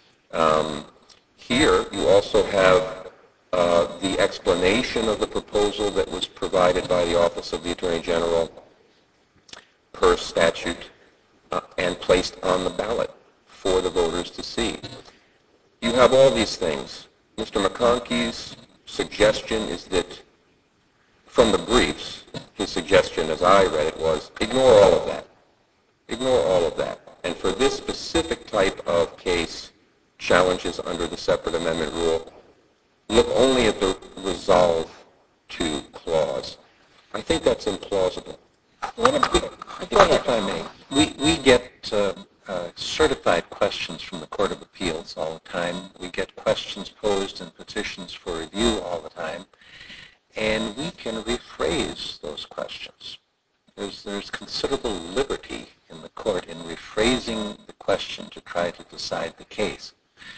Here, you also have the explanation of the proposal that was provided by the Office of the Attorney General per statute and placed on the ballot for the voters to see. You have all these things. Mr. McConkey's suggestion is that, from the briefs, his suggestion as I read it was, ignore all of that. Ignore all of that. And for this specific type of case, challenges under the separate amendment rule, look only at the resolve to clause. I think that's implausible. If I may, we get certified questions from the Court of Appeals all the time. We get questions posed and petitions for review all the time. And we can rephrase those questions. There's considerable liberty in the court in rephrasing the question to try to decide the case.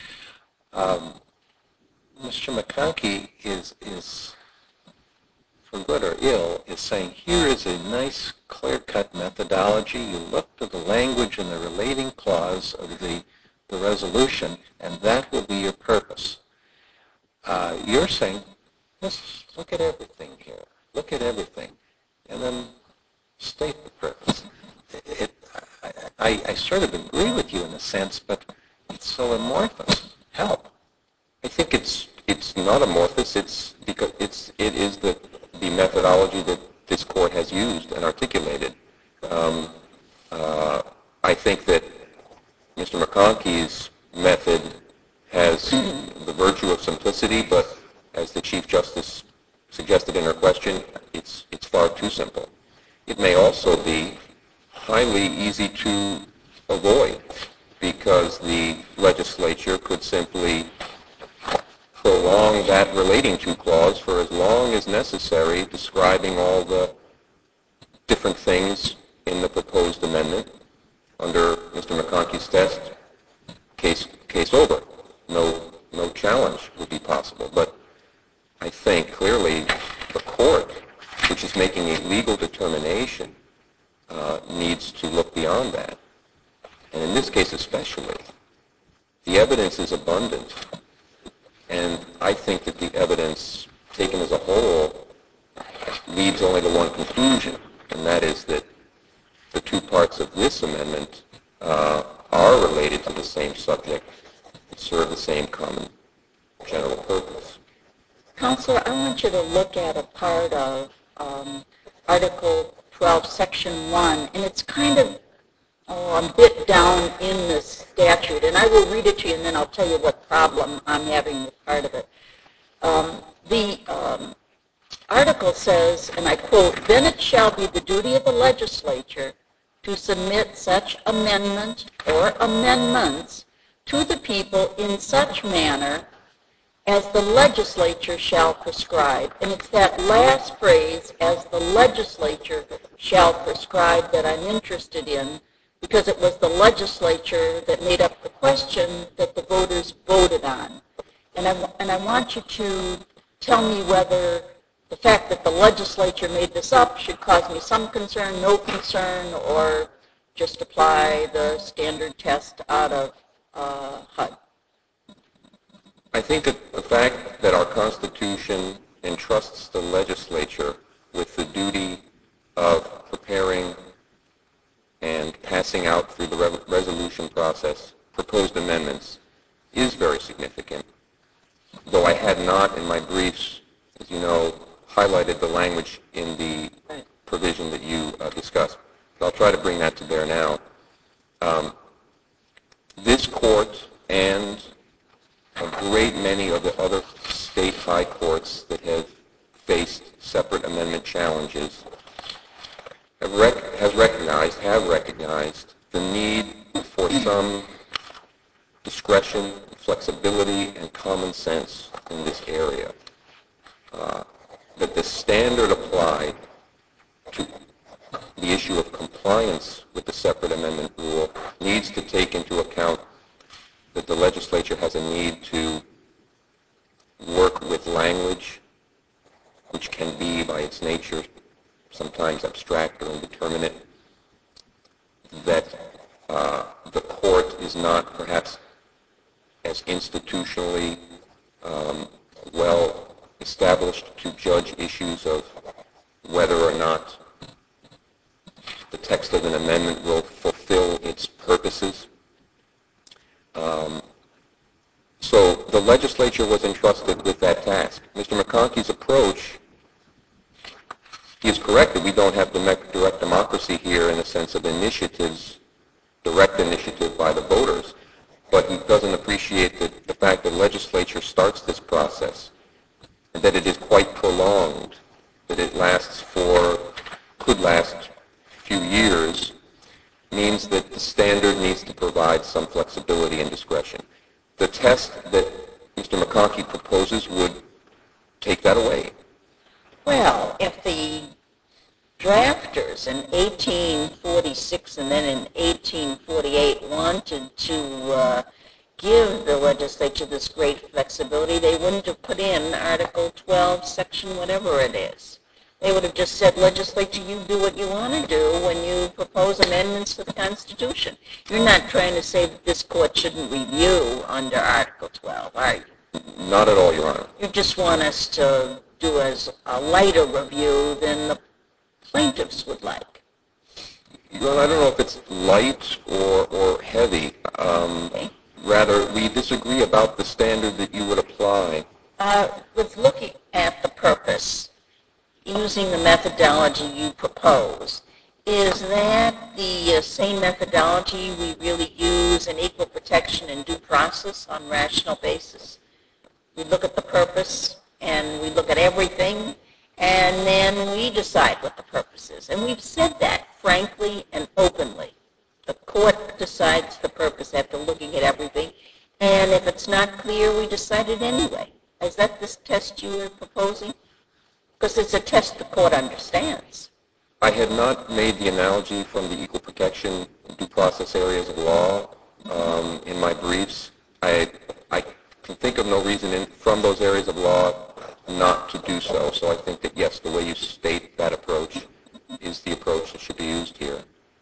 Mr. McConkey is, for good or ill, is saying here is a nice clear-cut methodology. You look to the language in the relating clause of the resolution, and that will be your purpose. You're saying, let's look at everything here. Look at everything. And then state the purpose. I sort of agree with you in a sense, but it's so amorphous. Help. I think it's not amorphous. It's because it is the methodology that this court has used and articulated. I think that Mr. McConkey's method has the virtue of simplicity, but as the Chief Justice suggested in her question, it's far too simple. It may also be highly easy to avoid because the legislature could simply prolong that relating to clause for as long as necessary, describing all the different things in the proposed amendment. Under Mr. McConkey's test, case over. No challenge would be possible. But I think clearly the court, which is making a legal determination, needs to look beyond that. And in this case especially, the evidence is abundant. And I think that the evidence taken as a whole leads only to one conclusion, and that is that the two parts of this amendment are related to the same subject and serve the same common general purpose. Counselor, I want you to look at a part of Article 12, Section 1, and it's kind of a bit down in the statute, and I will read it to you and then I'll tell you what problem I'm having with part of it. The article says, and I quote, "Then it shall be the duty of the legislature to submit such amendment or amendments to the people in such manner as the legislature shall prescribe." And it's that last phrase, "as the legislature shall prescribe," that I'm interested in, because it was the legislature that made up the question that the voters voted on. And I want you to tell me whether the fact that the legislature made this up should cause me some concern, no concern, or just apply the standard test out of HUD. I think that the fact that our Constitution entrusts the legislature with the duty of preparing and passing out through the resolution process proposed amendments is very significant, though I had not in my briefs, as you know, highlighted the language in the provision that you discussed. But I'll try to bring that to bear now. This court and a great many of the other state high courts that have faced separate amendment challenges have recognized the need for some discretion, flexibility, and common sense in this area. That the standard applied to the issue of compliance with the separate amendment rule needs to take into account that the legislature has a need to work with language which can be, by its nature, sometimes abstract or indeterminate, that the court is not perhaps as institutionally well established to judge issues of whether or not the text of an amendment will fulfill its purposes. So the legislature was entrusted with that task. Mr. McConkey's approach, he is correct that we don't have direct democracy here in the sense of initiatives, direct initiative by the voters, but he doesn't appreciate the fact that the legislature starts this process and that it is quite prolonged, that it could last a few years, means that the standard needs to that Mr. McConkie proposes would take that away. Well, if the drafters in 1846 and then in 1848 wanted to give the legislature this great flexibility, they wouldn't have put in Article 12, Section whatever it is. They would have just said, legislature, you do what you want to do when you propose amendments to the Constitution. You're not trying to say that this court shouldn't review under Article 12, are you? Not at all, Your Honor. You just want us to do as a lighter review than the plaintiffs would like. Well, I don't know if it's light or heavy. Okay. Rather, we disagree about the standard that you would apply. With looking at the purpose, using the methodology you propose, is that the same methodology we really use in equal protection and due process on rational basis? We look at the purpose and we look at everything and then we decide what the purpose is. And we've said that frankly and openly. The court decides the purpose after looking at everything, and if it's not clear, we decide it anyway. Is that this test you are proposing? Because it's a test the court understands. I had not made the analogy from the equal protection due process areas of law in my briefs. I can think of no reason from those areas of law not to do so. So I think that, yes, the way you state that approach is the approach that should be used here.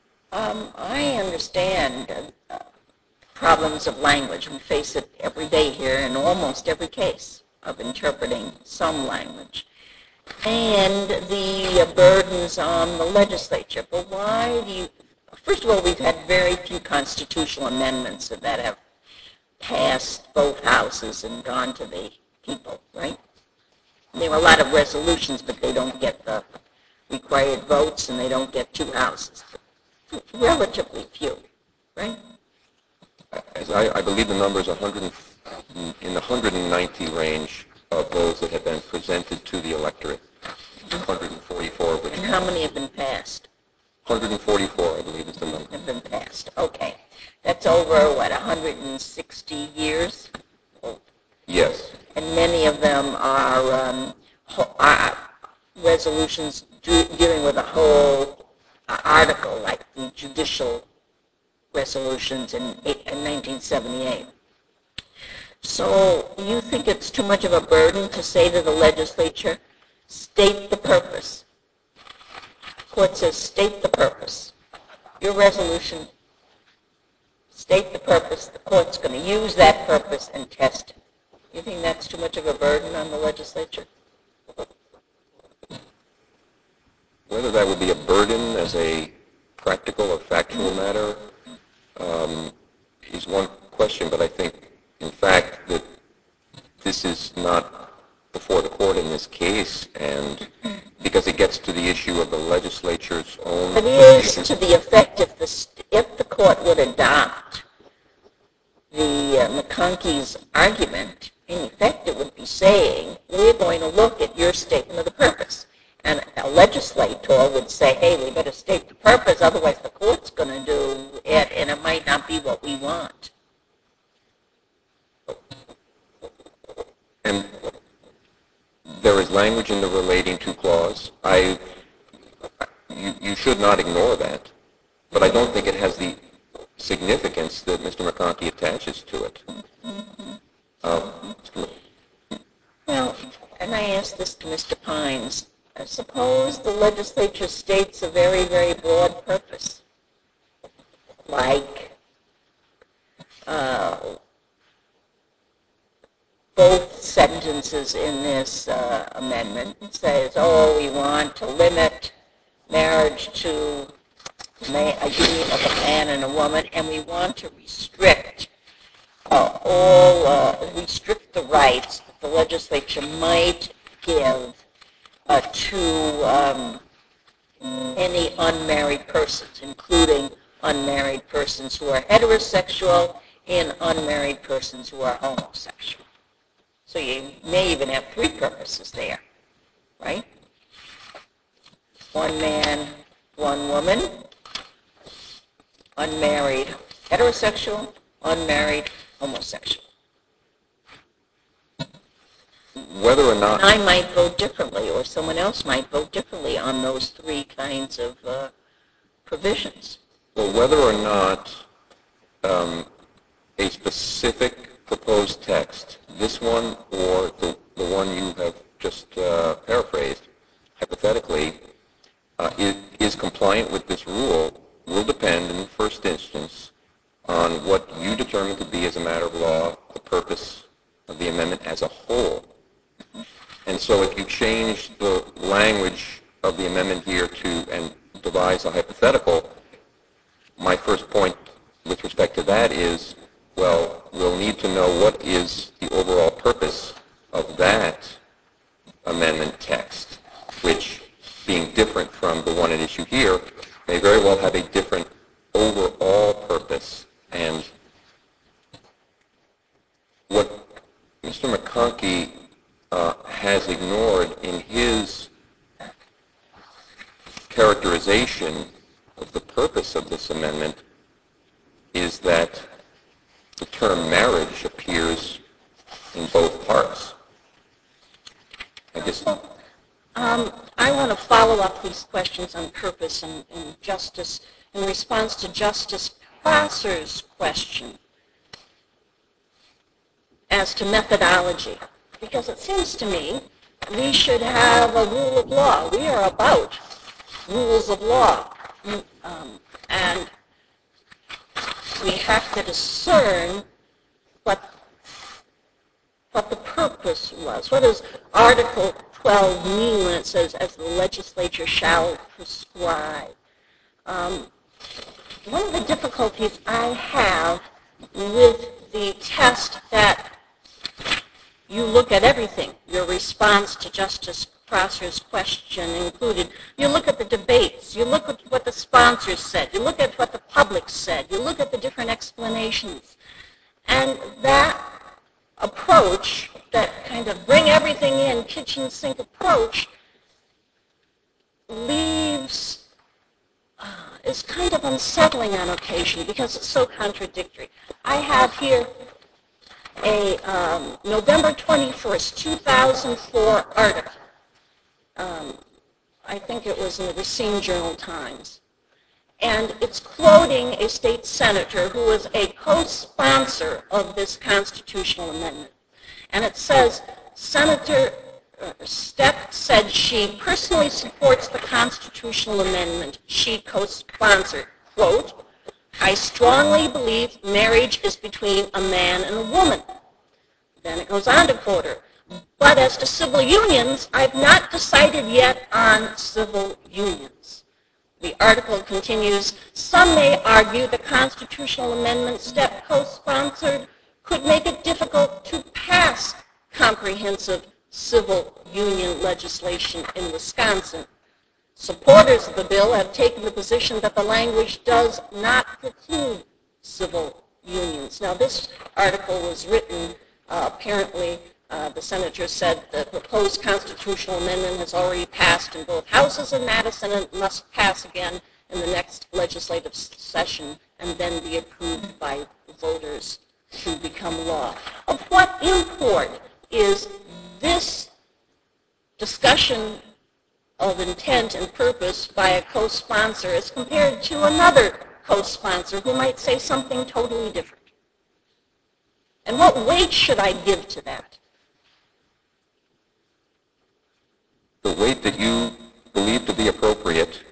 I understand problems of language. We face it every day here in almost every case of interpreting some language. And the burdens on the legislature. But why do you... First of all, we've had very few constitutional amendments that have passed both houses and gone to the people, right? There are a lot of resolutions, but they don't get the required votes and they don't get two houses. Relatively few, right? As I believe the number is in the 190 range of those that have been presented to the electorate. 144 of which. And how many have been passed? 144, I believe, is the number. Have been passed. Okay. That's over, 160 years? Yes. And many of them are resolutions dealing with a whole article, like the judicial resolutions in 1978. So you think it's too much of a burden to say to the legislature, state the purpose. The court says, state the purpose. Your resolution, state the purpose. The court's going to use that purpose and test it. You think that's too much of a burden on the legislature? Whether that would be a burden as a practical or factual matter is one question, but I think, in fact, that this is not before the court in this case, and because it gets to the issue of the legislature's own... It is to the effect if the court would adopt the McConkie's argument, in effect it would be saying, we're going to look at your statement of the purpose. And a legislator would say, hey, we better state the purpose, otherwise the court's going to do it, and it might not be what we want. And there is language in the relating to clause. You should not ignore that, but I don't think it has the significance that Mr. McConkie attaches to it. Well, and I asked this to Mr. Pines. I suppose the legislature states a very, very broad purpose, like both sentences in this amendment. It says, oh, we want to limit marriage to a union of a man and a woman, and we want to restrict restrict the rights that the legislature might give to any unmarried persons, including unmarried persons who are heterosexual and unmarried persons who are homosexual. So you may even have three purposes there, right? One man, one woman, unmarried heterosexual, unmarried homosexual. whether or not... And I might vote differently, or someone else might vote differently on those three kinds of provisions. Well, whether or not a specific proposed text, this one or the one you have just paraphrased, hypothetically, is compliant with this rule will depend in the first instance on what you determine to be, as a matter of law, the purpose of the amendment as a whole. And so if you change the language of the amendment here and devise a hypothetical, my first point with respect to that is, well, we'll need to know what is the overall purpose of that amendment text, which, being different from the one at issue here, may very well have a different overall purpose. And what Mr. McConkie has ignored in his characterization of the purpose of this amendment is that the term marriage appears in both parts. I guess. I want to follow up these questions on purpose and justice in response to Justice Prosser's question as to methodology, because it seems to me we should have a rule of law. We are about rules of law, and we have to discern what the purpose was. What does Article 12 mean when it says, as the legislature shall prescribe? One of the difficulties I have with the test that you look at everything, your response to Justice Prosser's question included, you look at the debates, you look at what the sponsors said, you look at what the public said, you look at the different explanations. And that approach, that kind of bring everything in, kitchen sink approach, is kind of unsettling on occasion because it's so contradictory. I have here a November 21st, 2004 article. I think it was in the Racine Journal-Times. And it's quoting a state senator who was a co-sponsor of this constitutional amendment. And it says, Senator Stepp said she personally supports the constitutional amendment she co-sponsored. Quote, I strongly believe marriage is between a man and a woman. Then it goes on to quote her. But as to civil unions, I've not decided yet on civil unions. The article continues, some may argue the constitutional amendment Stepp co-sponsored could make it difficult to pass comprehensive civil union legislation in Wisconsin. Supporters of the bill have taken the position that the language does not preclude civil unions. Now, this article was written, apparently, the senator said the proposed constitutional amendment has already passed in both houses in Madison and must pass again in the next legislative session and then be approved by voters to become law. Of what import is this discussion of intent and purpose by a co-sponsor as compared to another co-sponsor who might say something totally different? And what weight should I give to that? The weight that you believe to be appropriate.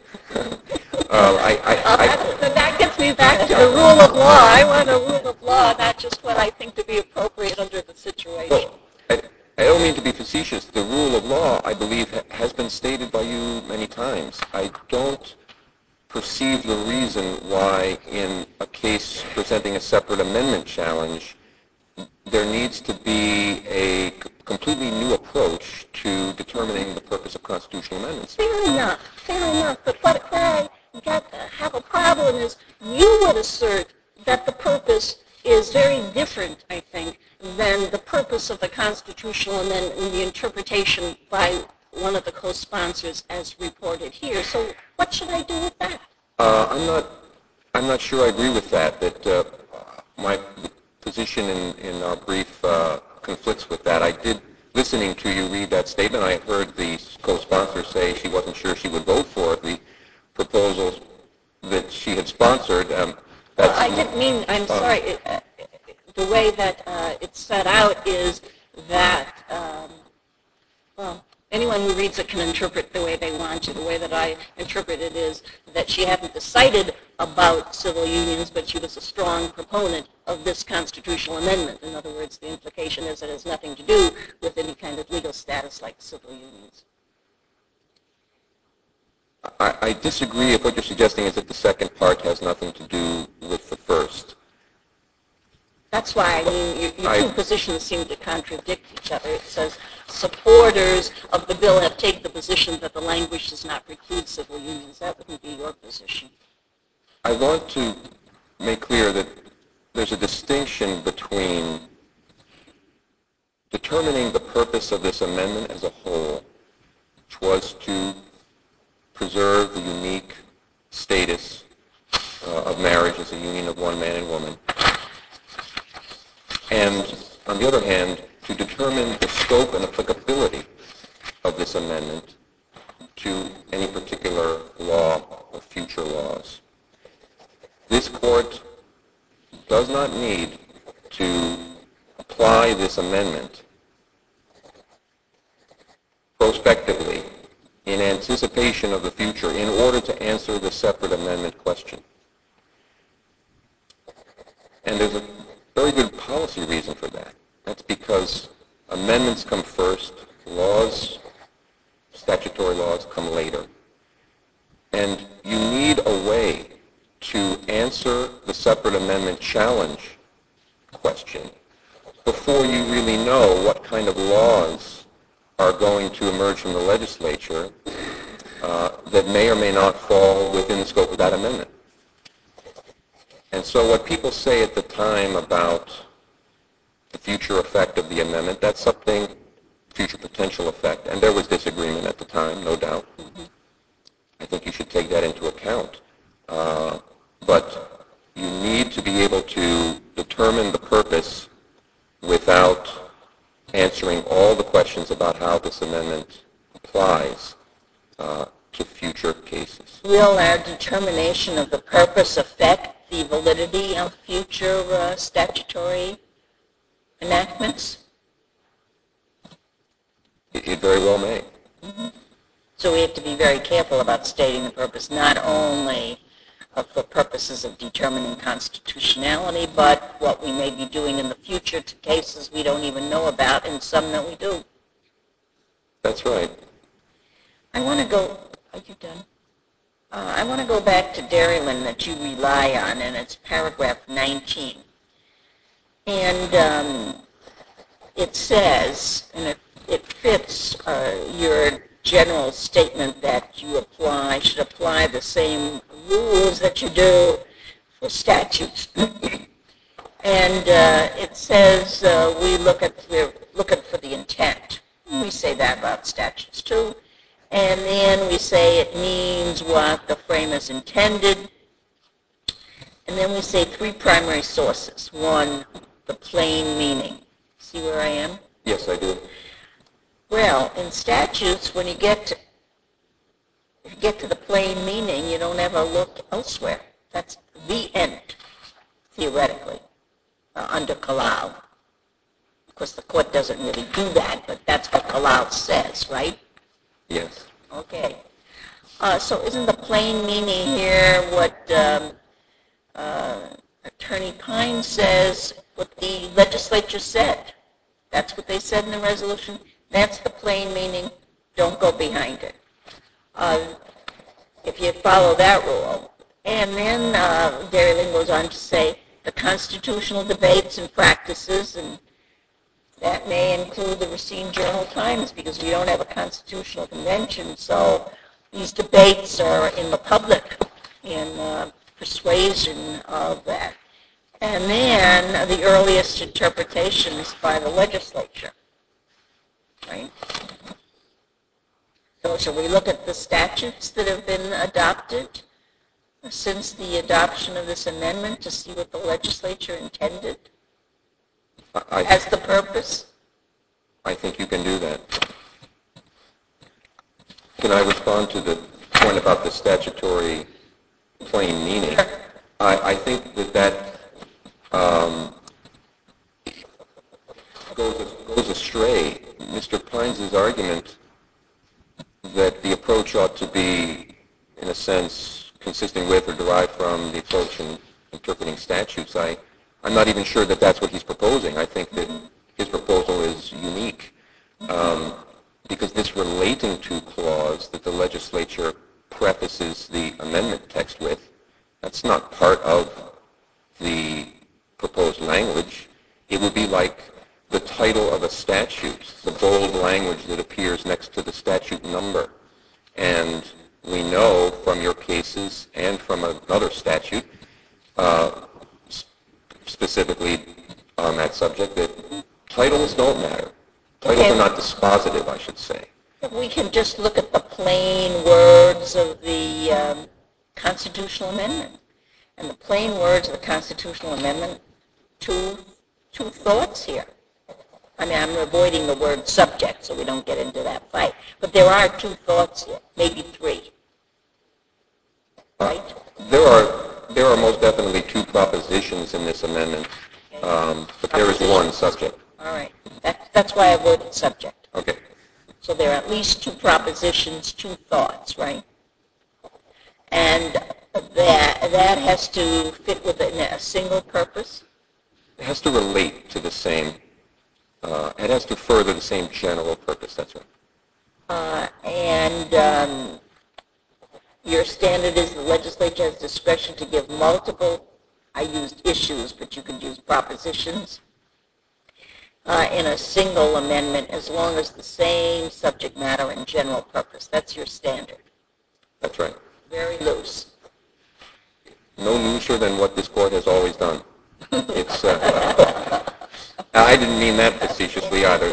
That gets me back to the rule of law. I want a rule of law, not just what I think to be appropriate under the situation. Well, I don't mean to be facetious. The rule of law, I believe, has been stated by you many times. I don't perceive the reason why in a case presenting a separate amendment challenge, there needs to be a completely new approach to determining the purpose of constitutional amendments. Fair enough. But where I have a problem is you would assert that the purpose is very different, I think, than the purpose of the constitutional amendment and the interpretation by one of the co-sponsors as reported here. So what should I do with that? I'm not sure I agree with that. That my position in our brief conflicts with that. I did listening to you read that statement, I heard the co-sponsor say she wasn't sure she would vote for the proposals that she had sponsored. I didn't mean, I'm sorry, the way that it's set out is that, well, anyone who reads it can interpret the way they want to. The way that I interpret it is that she hadn't decided about civil unions, but she was a strong proponent of this constitutional amendment. In other words, the implication is that it has nothing to do with any kind of legal status like civil unions. I disagree if what you're suggesting is that the second part has nothing to do with the first. That's why, I mean, your two positions seem to contradict each other. It says supporters of the bill have taken the position that the language does not preclude civil unions. That wouldn't be your position. I want to make clear that there's a distinction between determining the purpose of this amendment as a whole, which was to preserve the unique status of marriage as a union of one man and woman, and on the other hand, to determine the scope and applicability of this amendment to any particular law or future laws. This court does not need to apply this amendment prospectively in anticipation of the future in order to answer the separate amendment question. And there's a very good policy reason for that. That's because amendments come first, laws, statutory laws come later. And you need a way to answer the separate amendment challenge question before you really know what kind of laws are going to emerge from the legislature that may or may not fall within the scope of that amendment. And so what people say at the time about the future effect of the amendment, that's something, future potential effect, and there was disagreement at the time, no doubt. I think you should take that into account. But you need to be able to determine the purpose without answering all the questions about how this amendment applies to future cases. Will our determination of the purpose affect the validity of future statutory enactments? It very well may. Mm-hmm. So we have to be very careful about stating the purpose, not only for purposes of determining constitutionality, but what we may be doing in the future to cases we don't even know about and some that we do. That's right. I want to go, are you done? I want to go back to Dairyland that you rely on, and it's paragraph 19. And it says, and it fits your general statement that you should apply the same rules that you do for statutes. And it says we're looking for the intent. We say that about statutes too. And then we say it means what the framers intended. And then we say three primary sources. One, the plain meaning. See where I am? Yes, I do. Well, in statutes, when you get to the plain meaning, you don't ever look elsewhere. That's the end, theoretically, under Kalau. Of course, the court doesn't really do that, but that's what Kalau says, right? Yes. Okay. So isn't the plain meaning here what Attorney Pine says, what the legislature said? That's what they said in the resolution. That's the plain meaning. Don't go behind it. If you follow that rule. And then Dairyland goes on to say the constitutional debates and practices, and that may include the Racine Journal-Times because we don't have a constitutional convention, so these debates are in the public in persuasion of that. And then the earliest interpretations by the legislature. Right? So shall we look at the statutes that have been adopted since the adoption of this amendment to see what the legislature intended as the purpose? I think you can do that. Can I respond to the point about the statutory plain meaning? I think that goes astray. Mr. Pines' argument that the approach ought to be, in a sense, consistent with or derived from the approach in interpreting statutes, I'm not even sure that that's what he's proposing. I think that his proposal is unique because this relating to clause that the legislature prefaces the amendment text with, that's not part of the proposed language. It would be like the title of a statute, the bold language that appears next to the statute number. And we know from your cases and from another statute, specifically on that subject, that titles don't matter. Titles are not dispositive, I should say. We can just look at the plain words of the constitutional amendment. And the plain words of the constitutional amendment, two thoughts here. I mean, I'm avoiding the word subject so we don't get into that fight. But there are two thoughts here, maybe three. Right? There are most definitely two propositions in this amendment, but there is one subject. All right. That's why I avoided subject. Okay. So there are at least two propositions, two thoughts, right? And that has to fit within a single purpose? It has to relate to the same, it has to further the same general purpose, that's right. And your standard is the legislature has discretion to give multiple, I used issues, but you could use propositions, in a single amendment as long as the same subject matter and general purpose. That's your standard. That's right. Very loose. No looser than what this court has always done. It's, I didn't mean that facetiously either.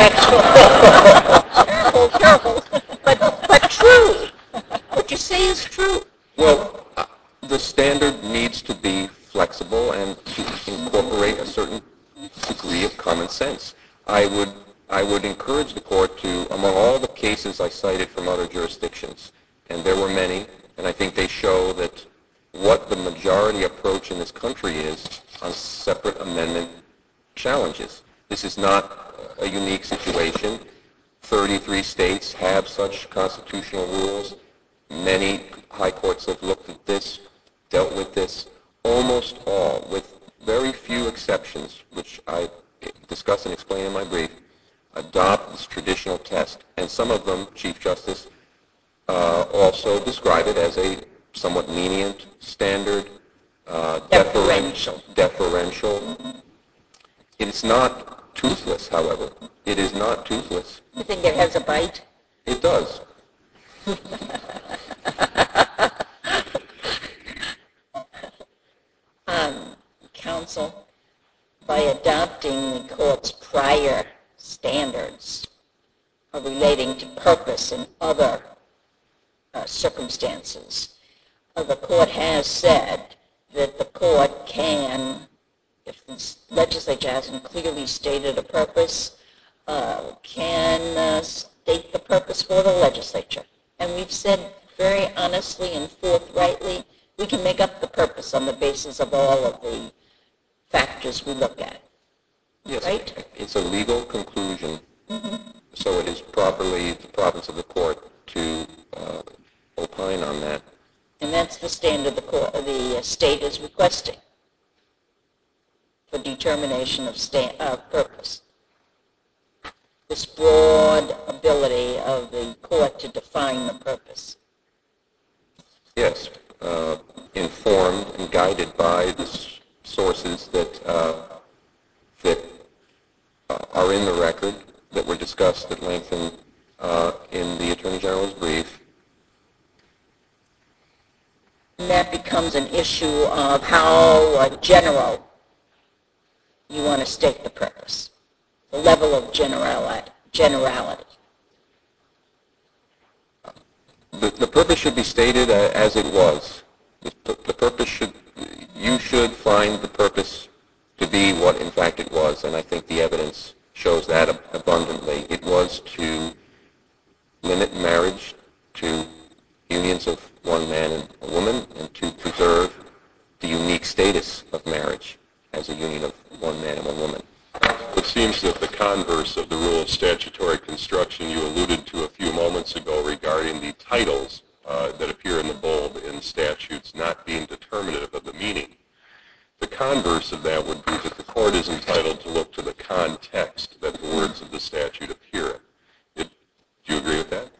Careful. But true. What you say is true. Well, the standard needs to be flexible and to incorporate a certain degree of common sense. I would encourage the court to, among all the cases I cited from other jurisdictions, and there were many, and I think they show that what the majority approach in this country is on separate amendment challenges. This is not a unique situation. 33 states have such constitutional rules. Many high courts have looked at this, dealt with this. Almost all, with very few exceptions, which I discuss and explain in my brief, adopt this traditional test. And some of them, Chief Justice, also describe it as a somewhat lenient, standard, deferential. It is not toothless, however. It is not toothless. You think it has a bite? It does. Counsel, by adopting the court's prior standards relating to purpose and other circumstances, the court has said that the court can, if the legislature hasn't clearly stated a purpose, can state the purpose for the legislature. And we've said very honestly and forthrightly, we can make up the purpose on the basis of all of the factors we look at. Yes, right? It's a legal conclusion, so it is properly the province of the court to opine on that. And that's the standard the state is requesting for determination of purpose. This broad ability of the court to define the purpose. Yes, informed and guided by the sources that are in the record that were discussed at length in the Attorney General's brief. And that becomes an issue of how general you want to state the purpose, the level of generality. The purpose should be stated as it was. The purpose you should find the purpose to be what in fact it was, and I think the evidence shows that abundantly. the converse of the rule of statutory construction you alluded to a few moments ago regarding the titles that appear in the bold in statutes not being determinative of the meaning. The converse of that would be that the court is entitled to look to the context that the words of the statute appear in. Do you agree with that?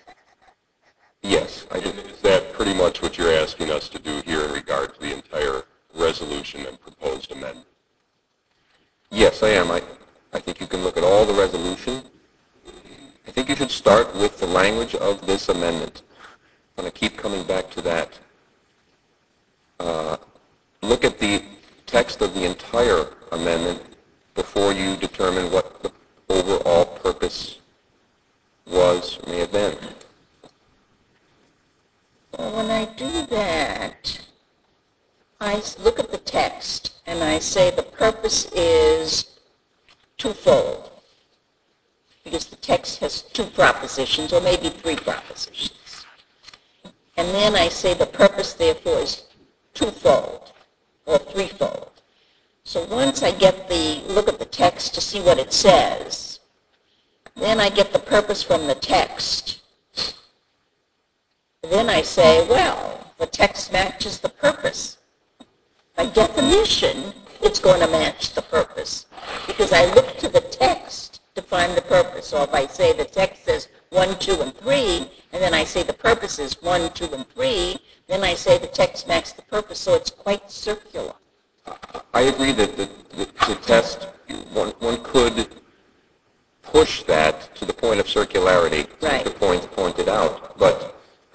Yes, I do. Is that pretty much what you're asking us to do here in regard to the entire resolution and proposed amendment? Yes, I am. I think you can look at all the resolution. I think you should start with the language of this amendment. I'm going to keep coming back to that. Look at the text of the entire amendment before you determine what the overall purpose was or may have been. Well, when I do that, I look at the text and I say the purpose is twofold, because the text has two propositions or maybe three propositions. And then I say the purpose, therefore, is twofold or threefold. So once I look at the text to see what it says, then I get the purpose from the text. Then I say, well, the text matches the purpose. By definition, it's going to match the purpose, because I look to the text to find the purpose. Or if I say the text says 1, 2, and 3, and then I say the purpose is 1, 2, and 3, then I say the text matches the purpose, so it's quite circular. I agree that the test, one could push that to the point of circularity, Right. the point pointed out, but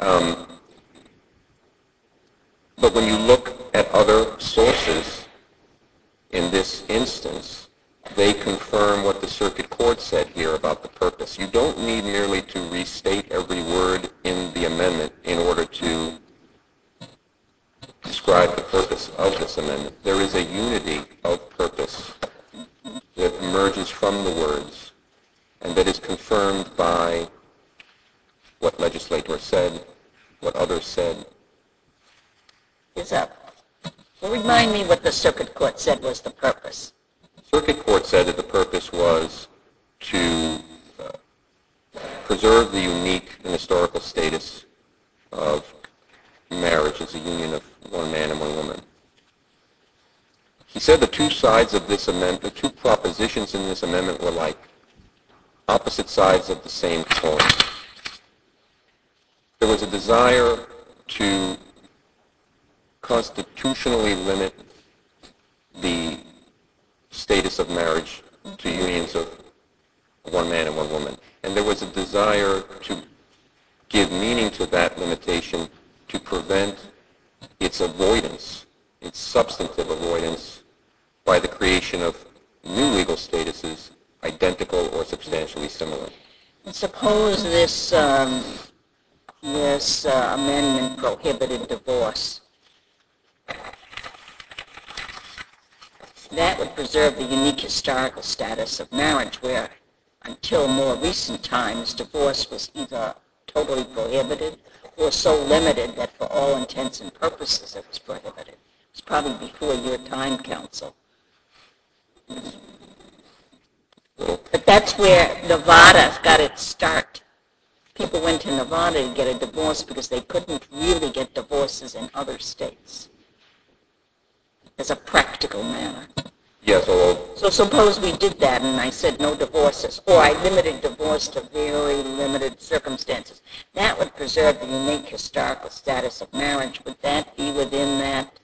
when you look at other sources in this instance, they confirm what the circuit court said here about the purpose. You don't need merely to restate every word in the amendment in order to describe the purpose of this amendment. There is a unity of purpose that emerges from the words and that is confirmed by what legislators said, what others said. Is up. Well, remind me what the circuit court said was the purpose. Circuit court said that the purpose was to preserve the unique and historical status of marriage as a union of one man and one woman. He said the two sides of this amendment, the two propositions in this amendment were like opposite sides of the same coin. There was a desire to constitutionally limit the status of marriage to unions of one man and one woman. And there was a desire to give meaning to that limitation to prevent its avoidance, its substantive avoidance, by the creation of new legal statuses identical or substantially similar. And suppose this amendment prohibited divorce. That would preserve the unique historical status of marriage, where until more recent times, divorce was either totally prohibited or so limited that for all intents and purposes it was prohibited. It was probably before your time, counsel. But that's where Nevada got its start. People went to Nevada to get a divorce because they couldn't really get divorces in other states as a practical matter. Yes, although... So suppose we did that and I said no divorces, or I limited divorce to very limited circumstances. That would preserve the unique historical status of marriage. Would that be within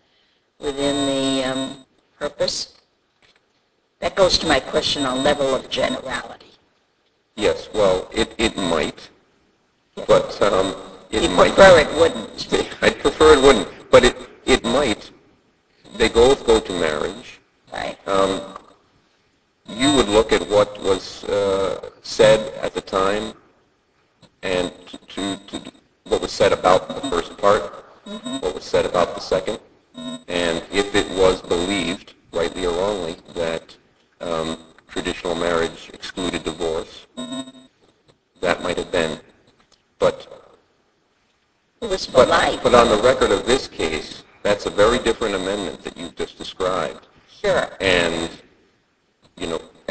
the purpose? That goes to my question on level of generality. Yes, well, it might, but it You might... prefer it wouldn't. I'd prefer it wouldn't, but it might. They both go to marriage. Right. You would look at what was said at the time and to what was said about the first part, what was said about the second, and if it was believed, rightly or wrongly, that traditional marriage excluded divorce, that might have been. But It was for life. But on the record of this case, that's a very different amendment that you've just described. Sure. And, and I'm Just not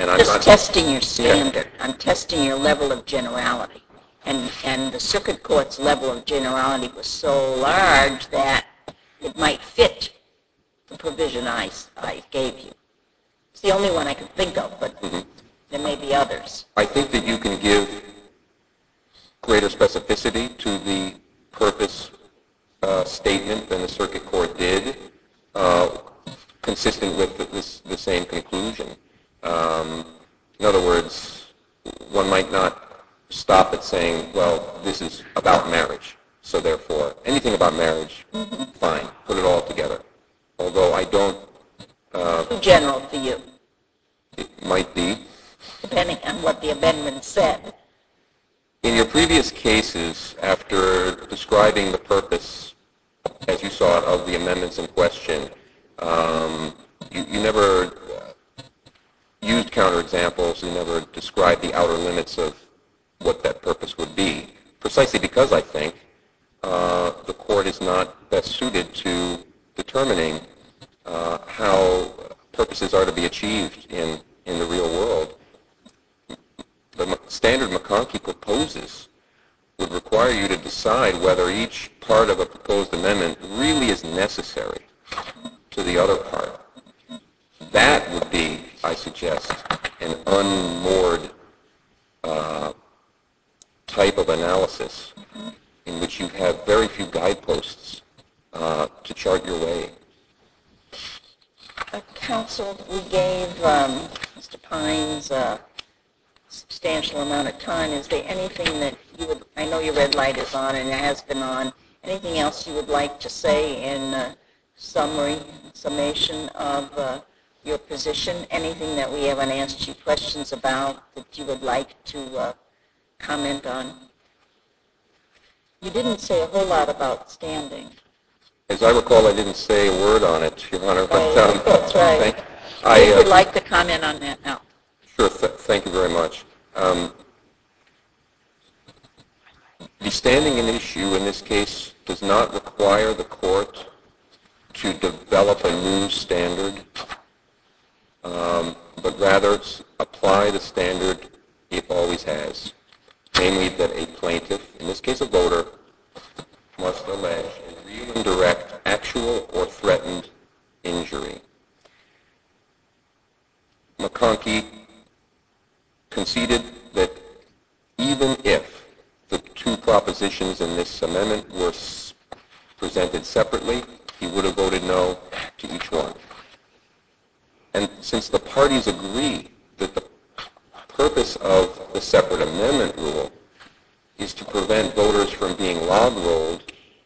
testing your standard. I'm testing your level of generality. And the circuit court's level of generality was so large that it might fit the provision I gave you. It's the only one I can think of, but there may be others. I think that you can give greater specificity to the purpose statement than the circuit court did, consistent with the same conclusion. In other words, one might not stop at saying, well, this is about marriage, so therefore anything about marriage, fine, put it all together. Although I don't... Too general for you, It might be. depending on what the amendment said. In your previous cases, after describing the purpose, as you saw it, of the amendments in question, you never used counterexamples, you never described the outer limits of what that purpose would be, precisely because I think the court is not best suited to determining how purposes are to be achieved in the real world. The standard McConkie proposes would require you to decide whether each part of a proposed amendment really is necessary to the other part. That would be, I suggest, an unmoored type of analysis in which you have very few guideposts to chart your way. Counsel, we gave Mr. Pines a substantial amount of time. Is there anything that you would, I know your red light is on and it has been on, anything else you would like to say in summation of your position? Anything that we haven't asked you questions about that you would like to comment on? You didn't say a whole lot about standing. As I recall, I didn't say a word on it, Your Honor. But, That's right. I would like to comment on that now. Sure. Thank you very much. The standing an issue in this case does not require the court to develop a new standard, but rather apply the standard it always has, namely that a plaintiff, in this case a voter, must allege a real and direct actual or threatened injury. McConkie conceded that even if the two propositions in this amendment were presented separately, he would have voted no to each one. And since the parties agree that the purpose of the separate amendment rule is to prevent voters from being log-rolled,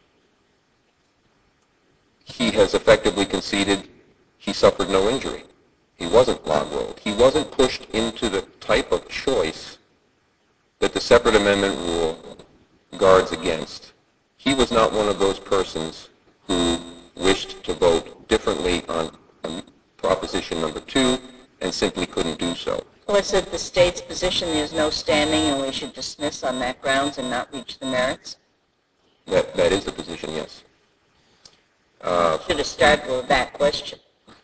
he has effectively conceded he suffered no injury. He wasn't log-rolled. He wasn't pushed into the type of choice that the separate amendment rule guards against. He was not one of those persons who wished to vote differently on proposition number 2 and simply couldn't do so. Well, is it the state's position there's no standing and we should dismiss on that grounds and not reach the merits? That is the position, yes. Should have started with that question.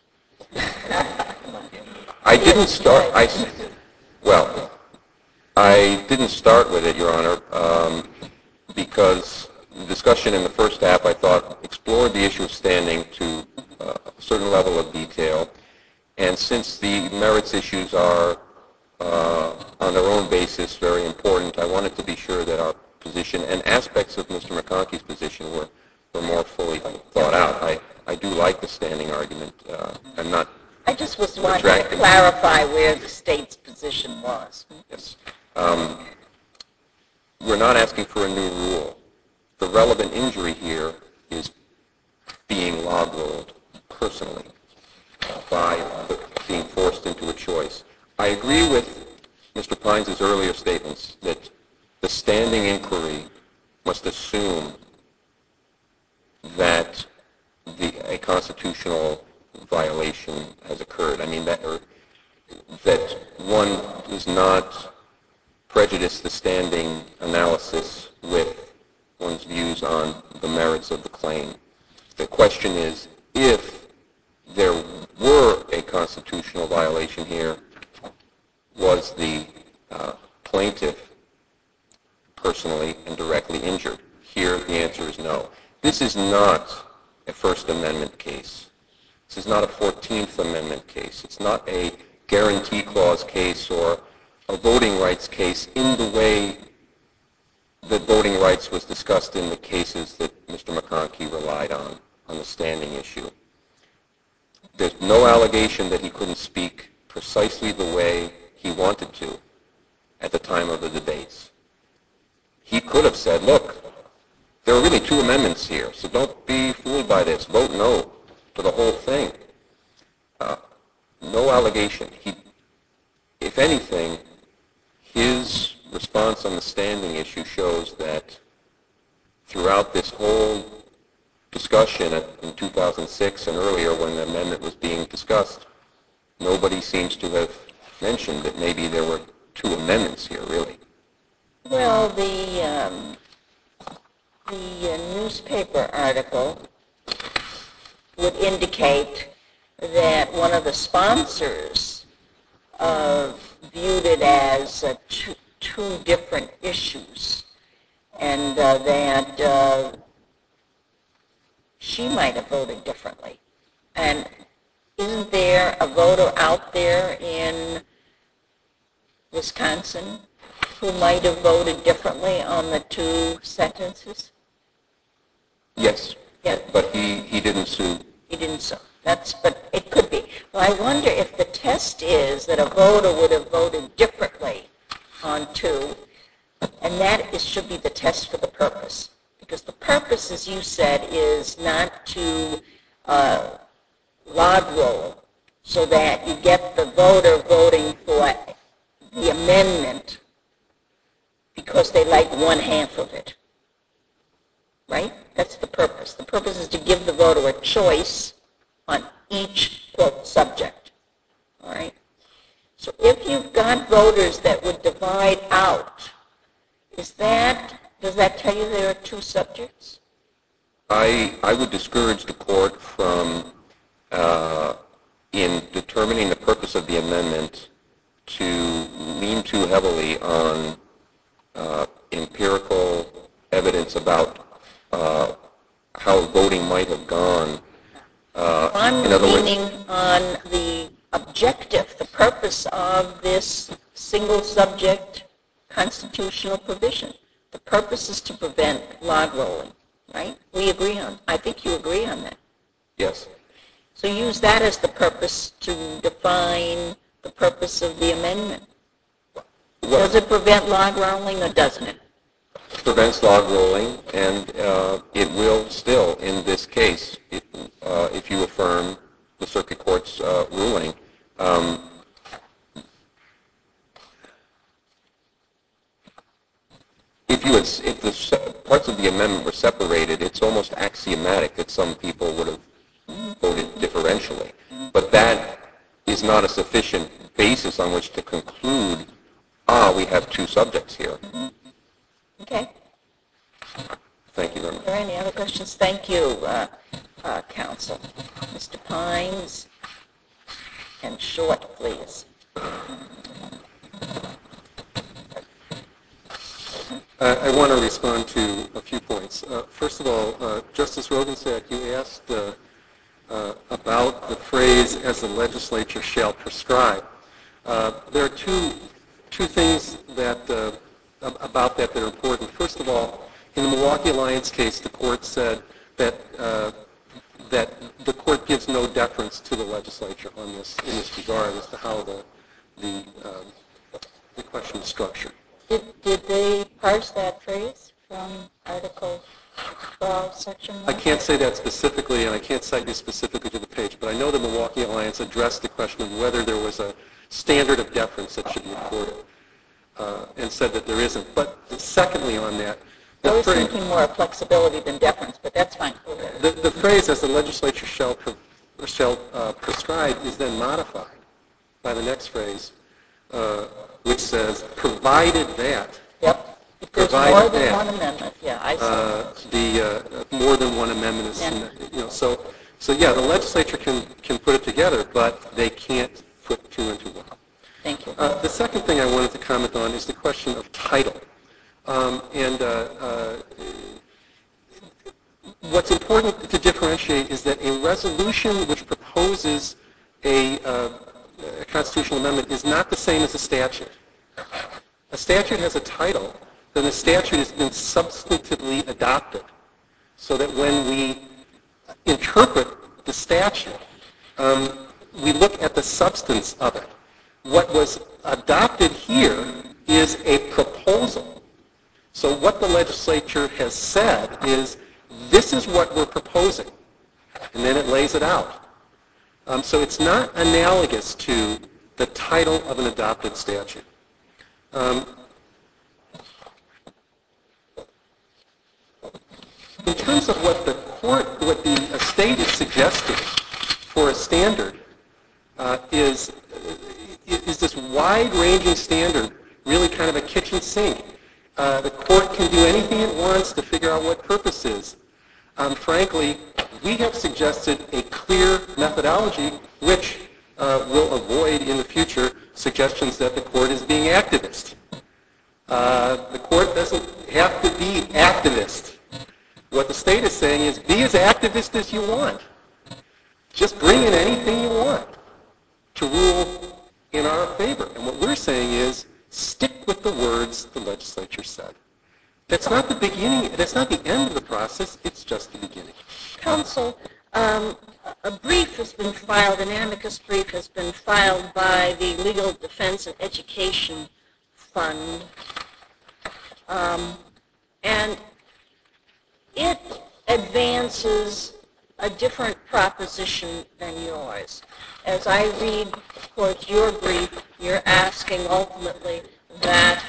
I didn't start. I didn't start with it, Your Honor, because the discussion in the first half, I thought, explored the issue of standing to a certain level of detail. And since the merits issues are, on their own basis, very important, I wanted to be sure that our position and aspects of Mr. McConkie's position were more fully thought out. I do like the standing argument. I'm not. I just was wanting to clarify where the state's position was. Yes. We're not asking for a new rule. The relevant injury here is being log-rolled personally by being forced into a choice. I agree with Mr. Pines' earlier statements that the standing inquiry must assume that a constitutional violation has occurred. I mean, that one does not prejudice the standing analysis with one's views on the merits of the claim. The question is, if there were a constitutional violation here, was the plaintiff personally and directly injured? Here, the answer is no. This is not a First Amendment case. This is not a 14th Amendment case. It's not a guarantee clause case or a voting rights case in the way that voting rights was discussed in the cases that Mr. McConkie relied on the standing issue. There's no allegation that he couldn't speak precisely the way he wanted to at the time of the debates. He could have said, look, there are really two amendments here, so don't be fooled by this. Vote no to the whole thing. No allegation. If anything, his response on the standing issue shows that throughout this whole discussion in 2006 and earlier when the amendment was being discussed, nobody seems to have mentioned that maybe there were two amendments here, really. Well, the newspaper article would indicate that one of the sponsors viewed it as two different issues, and that she might have voted differently. And isn't there a voter out there in Wisconsin who might have voted differently on the two sentences? Yes, Yeah. but he didn't sue. He didn't sue. But it could be. Well, I wonder if the test is that a voter would have voted differently on two, and that should be the test for the purpose. Because the purpose, as you said, is not to log roll so that you get the voter voting for the amendment because they like one half of it. Right? That's the purpose. The purpose is to give the voter a choice on each, quote, subject. All right? So if you've got voters that would divide out, does that tell you there are two subjects? I would discourage the court from, in determining the purpose of the amendment, to lean too heavily on empirical evidence about how voting might have gone. I'm in other words, leaning on the objective, the purpose of this single subject constitutional provision. The purpose is to prevent log rolling, right? I think you agree on that. yes. So use that as the purpose to define the purpose of the amendment. Does it prevent log rolling or doesn't it? Prevents log rolling, and it will still, in this case, if you affirm the circuit court's ruling. If the parts of the amendment were separated, it's almost axiomatic that some people would have voted differentially. But that is not a sufficient basis on which to conclude, we have two subjects here. Okay. Thank you very much. Are there any other questions? Thank you, counsel. Mr. Pines, and short, please. I want to respond to a few points. First of all, Justice Rogensack, you asked about the phrase, as the legislature shall prescribe. There are two things about that are important. First of all, in the Milwaukee Alliance case, the court said that the court gives no deference to the legislature in this regard as to how the question is structured. Did they parse that phrase from Article 12, Section 1? I can't say that specifically, and I can't cite you specifically to the page, but I know the Milwaukee Alliance addressed the question of whether there was a standard of deference that should be accorded, and said that there isn't. But secondly on that, I was thinking more of flexibility than deference, but that's fine. The phrase, as the legislature shall prescribe, is then modified by the next phrase, which says, provided that. Yep. If there's more than one amendment, yeah, I see. More than one amendment is, so yeah, the legislature can put it together, but they can't put two into one. Thank you. The second thing I wanted to comment on is the question of title. What's important to differentiate is that a resolution which proposes a constitutional amendment is not the same as a statute. A statute has a title, then the statute has been substantively adopted, so that when we interpret the statute, we look at the substance of it. What was adopted here is a proposal. So what the legislature has said is, this is what we're proposing, and then it lays it out. So it's not analogous to the title of an adopted statute. In terms of what the state is suggesting for a standard is this wide-ranging standard really kind of a kitchen sink? The court can do anything it wants to figure out what purpose is. Frankly, we have suggested a clear methodology which will avoid in the future suggestions that the court is being activist. The court doesn't have to be activist. What the state is saying is, be as activist as you want. Just bring in anything you want to rule in our favor. And what we're saying is, stick with the words the legislature said. That's not the beginning, that's not the end of the process, it's just the beginning. Counsel, a brief has been filed, an amicus brief has been filed by the Legal Defense and Education Fund, and it advances a different proposition than yours. As I read, of course, your brief, you're asking ultimately that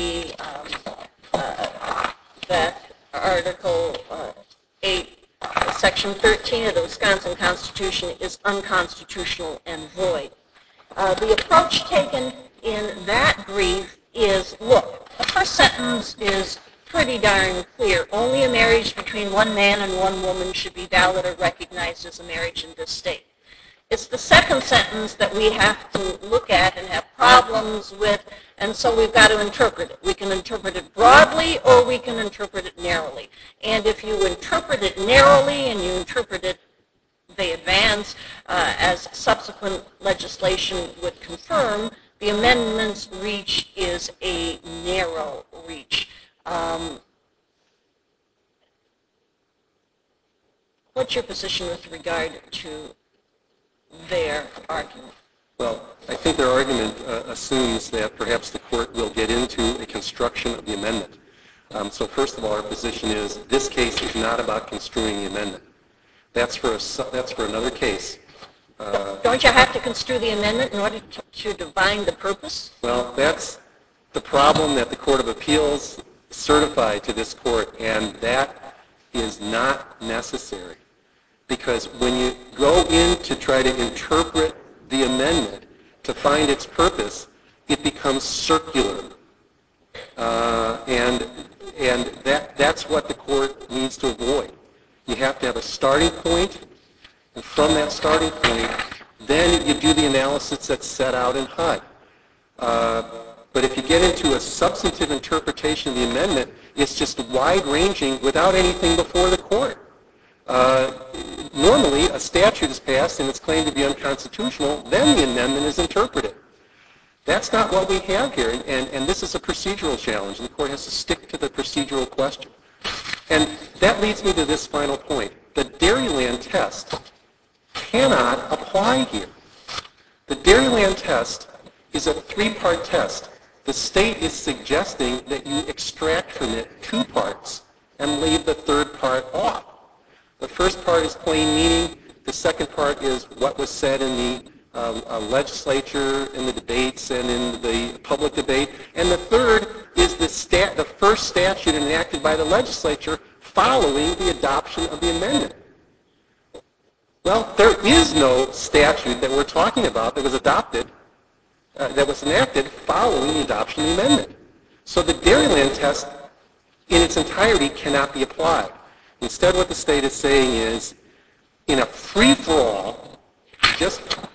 that Article 8, Section 13 of the Wisconsin Constitution is unconstitutional and void. The approach taken in that brief is, look, the first sentence is pretty darn clear. Only a marriage between one man and one woman should be valid or recognized as a marriage in this state. It's the second sentence that we have to look at and have problems with, and so we've got to interpret it. We can interpret it broadly or we can interpret it narrowly. And if you interpret it narrowly and you interpret it, they advance, as subsequent legislation would confirm, the amendment's reach is a narrow reach. What's your position with regard to their argument? Well, I think their argument assumes that perhaps the court will get into a construction of the amendment. So first of all, our position is this case is not about construing the amendment. That's for another case. Don't you have to construe the amendment in order to define the purpose? Well, that's the problem that the Court of Appeals certified to this court, and that is not necessary. Because when you go in to try to interpret the amendment to find its purpose, it becomes circular. And that's what the court needs to avoid. You have to have a starting point, and from that starting point, then you do the analysis that's set out in HUD. But if you get into a substantive interpretation of the amendment, it's just wide-ranging without anything before the court. Normally, a statute is passed and it's claimed to be unconstitutional, then the amendment is interpreted. That's not what we have here, and this is a procedural challenge, and the court has to stick to the procedural question. And that leads me to this final point. The Dairyland test cannot apply here. The Dairyland test is a three-part test. The state is suggesting that you extract from it two parts and leave the third part off. The first part is plain meaning. The second part is what was said in the legislature, in the debates, and in the public debate. And the third is the first statute enacted by the legislature following the adoption of the amendment. Well, there is no statute that we're talking about that was adopted, that was enacted following the adoption of the amendment. So the Dairyland test in its entirety cannot be applied. Instead, what the state is saying is, in a free-for-all, just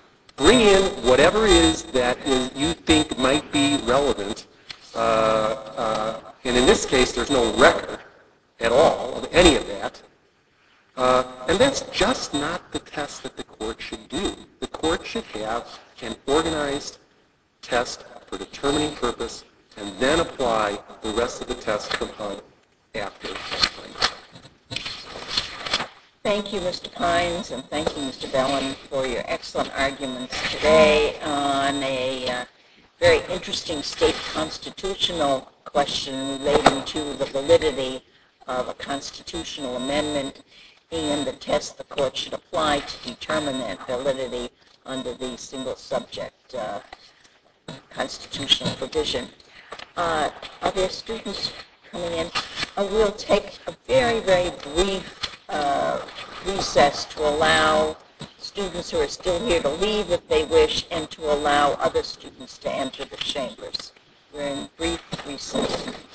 bring in whatever you think might be relevant. And in this case, there's no record at all of any of that. And that's just not the test that the court should do. The court should have an organized test for determining purpose and then apply the rest of the test from HUD after test time. Thank you, Mr. Pines, and thank you, Mr. Bellin, for your excellent arguments today on a very interesting state constitutional question relating to the validity of a constitutional amendment and the test the court should apply to determine that validity under the single subject constitutional provision. Are there students coming in? We'll take a very, very brief recess to allow students who are still here to leave if they wish and to allow other students to enter the chambers. We're in brief recess.